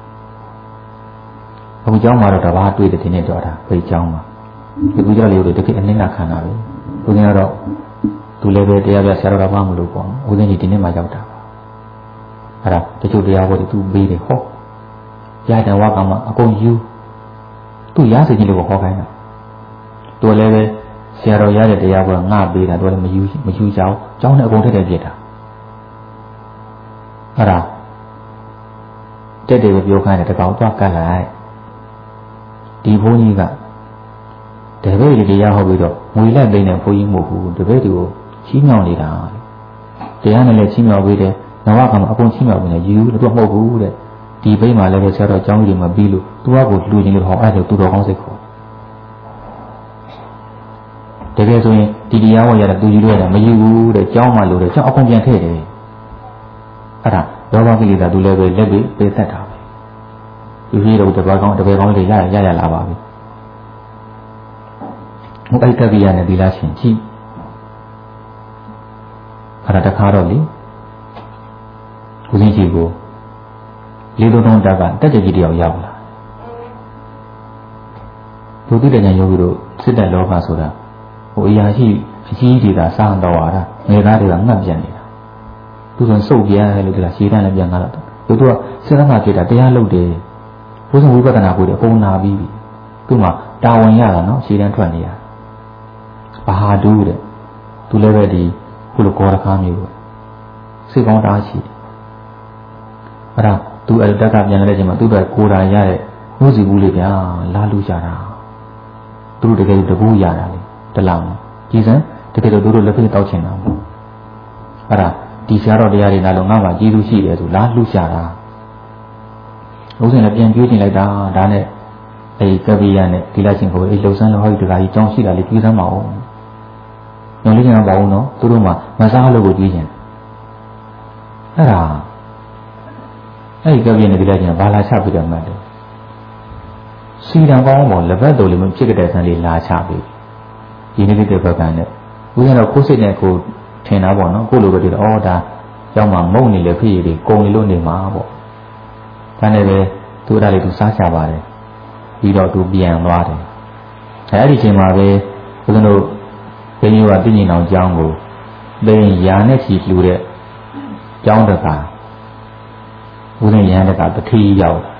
အခုကျောင်းမှာတော့တဘာတွေ့တဲ့ဒီနေ့တော့တာဖိတ်ကျောင်းမှာဒီကူကြောက်လေးတို့တကယ်အနည်းနာခံတာပဲဦးဇင်းကတော့သူလည်းပဲတရားပြဆရာတော်ကဘာမလို့ပေါ့ဦးဇင်းကြီးဒီနေ့မှရောက်တာပါအဲ့ဒါတချို့တရားဘောတွေသူပေးတယ်ဟောရတဲ့ဝါကမှအကုန်ယူသူရစေခြင်းလို့ဟောခိုင်းတာသူလည်းပဲဆရာတော်ရတဲ့တရားဘောငါပေးတာသူလည်းမယူကြအောင်ကျောင်းနဲ့အကုန်ထက်ပြစ်တာအဲ့ဒါတက်တယ်ပဲပြောခိုင်းတယ်တကောင်သွားကတ်လိုက်ဒီဘုန်းကြီးကတပည့်တွေတရားဟောပြီးတော့ငွေလက်သိနေဘုန်းကြီးမဟုတ်ဘူးတပည့်တွေကိုချီးမြှောက်နေတာတရားနဲ့လည်းချီးမြှောက်ပေးတယ်နဝကမှာအကုန်ချီးမြှောက်ပေးနေယူလို့သူမဟုတ်ဘူးတဲ့ဒီဘိမှာလည်းပဲဆရာတော်ကျောင်းကြီးမှာပြီးလို့သူကကိုလူချင်းလို့ဟောအဲ့ဒါသူတော်ကောင်းစိတ်ခေါ်တကယ်ဆိုရင်ဒီတရားဟောရတာသူယူလို့ရတာမယူဘူးတဲ့ကျောင်းမှာလို့တဲ့ကျောင်းအကုန်ပြန်ထည့်တယ်အဲ့ဒါလောဘကိလေသာသူလည်းပဲလက်ပြီးပေးသက်တာပဲဒီကြီးတော့တပည့်ကောင်းတွေရလာပါပြီဟိုအဲ့ကပ္ပိယနဲ့ဒီလားရှင်ကြည့်အဲ့ဒါတခါတော့လေဦးဇင်းကြီးကိုလေးလုံးတုံးတက်ကတက်ကြကြီးတယောက်ရောက်လာသူတိတဉာဏ်ယောဂီတို့စစ်တဲ့လောကဆိုတာဟိုအရာရှိအကြီးကြီးတာစားတော့ရတာငယ်သားတွေကငတ်ပြန်နေတာသူဆိုစုပ်ပြန်လို့ဒီလားရှည်တန်းလည်းပြန်လာတော့သူကစိတ်ဓာတ်ဖြစ်တာတရားလုပ်တယ်ဘုရားဝိပဿနာကိုအကုန်နာပြီးပြီသူ့မှာတာဝန်ရတာနော်ရှည်တန်းထွက်နေရဘာဟာဒူးတဲ့သူလည်းပဲဒီခုလိုကောရခါမျိုးပဲစိတ်ကောင်းတာရှိတယ်အဲ့ဒါသူအဲ့တက်ကပြန်လာတဲ့ချိန်မှာသူ့အတွက်ကိုယ်တိုင်ရတဲ့နှုတ်စီဘူးလေးဗျာလာလူကြတာသူတို့တကယ်တကူရတာလေတလောင်ကြည်စမ်းတကယ်တော့သူတို့လက်ဖက်တောက်ချင်တာပေါ့အဲ့ဒါဒီဆရာတော်တရားတွေနားလို့ငါ့မှာကျေးဇူးရှိတယ်ဆိုလာလှူရှာတာလို့ဆိုရင်လည်းပြန်ပြေးတင်လိုက်တာဒါနဲ့အဲ့ကပ္ပိယနဲ့ဒီလိုက်ချင်းကိုအဲ့လှုပ်ဆန်းလို့ဟောဒီတကားကြီးတောင်းရှိတာလေးပြေးစမ်းပါဦးညောင်လေးကျန်ပါဦးနော်သူတို့မှမစားလို့ကိုပြေးချင်အဲ့ဒါအဲ့ကပ္ပိယနဲ့ဒီလိုက်ချင်းဘာလာချပြီးတော့မှတ်တယ်စီတံကောင်းပေါ်လက်ဘက်တော်လေးမဖြစ်တဲ့ဆန်းလေးလာချပြီးဒီနေ့တဲ့ဘက်ကနဲ့ဦးဇင်းတော်ကိုယ်စိတ်နဲ့ကိုထင်တာပေါ့နော်ကိုလိုပဲဒီတော့အော်ဒါကျောင်းမှာမုံနေလေဖြစ်ရည်ကုံနေလို့နေမှာပေါ့ဒါနဲ့ပဲသူ့ဒါလေးသူစားချပါတယ်ပြီးတော့သူပြန်သွားတယ်အဲ့ဒီချိန်မှာပဲဦးဇင်းတို့ဘင်းကြီးကပြင်းညင်အောင်ကျောင်းကိုဘင်းရာနဲ့ချီလှူတဲ့ကျောင်းတကာဦးဇင်းရဟန်းတကာတတိရောက်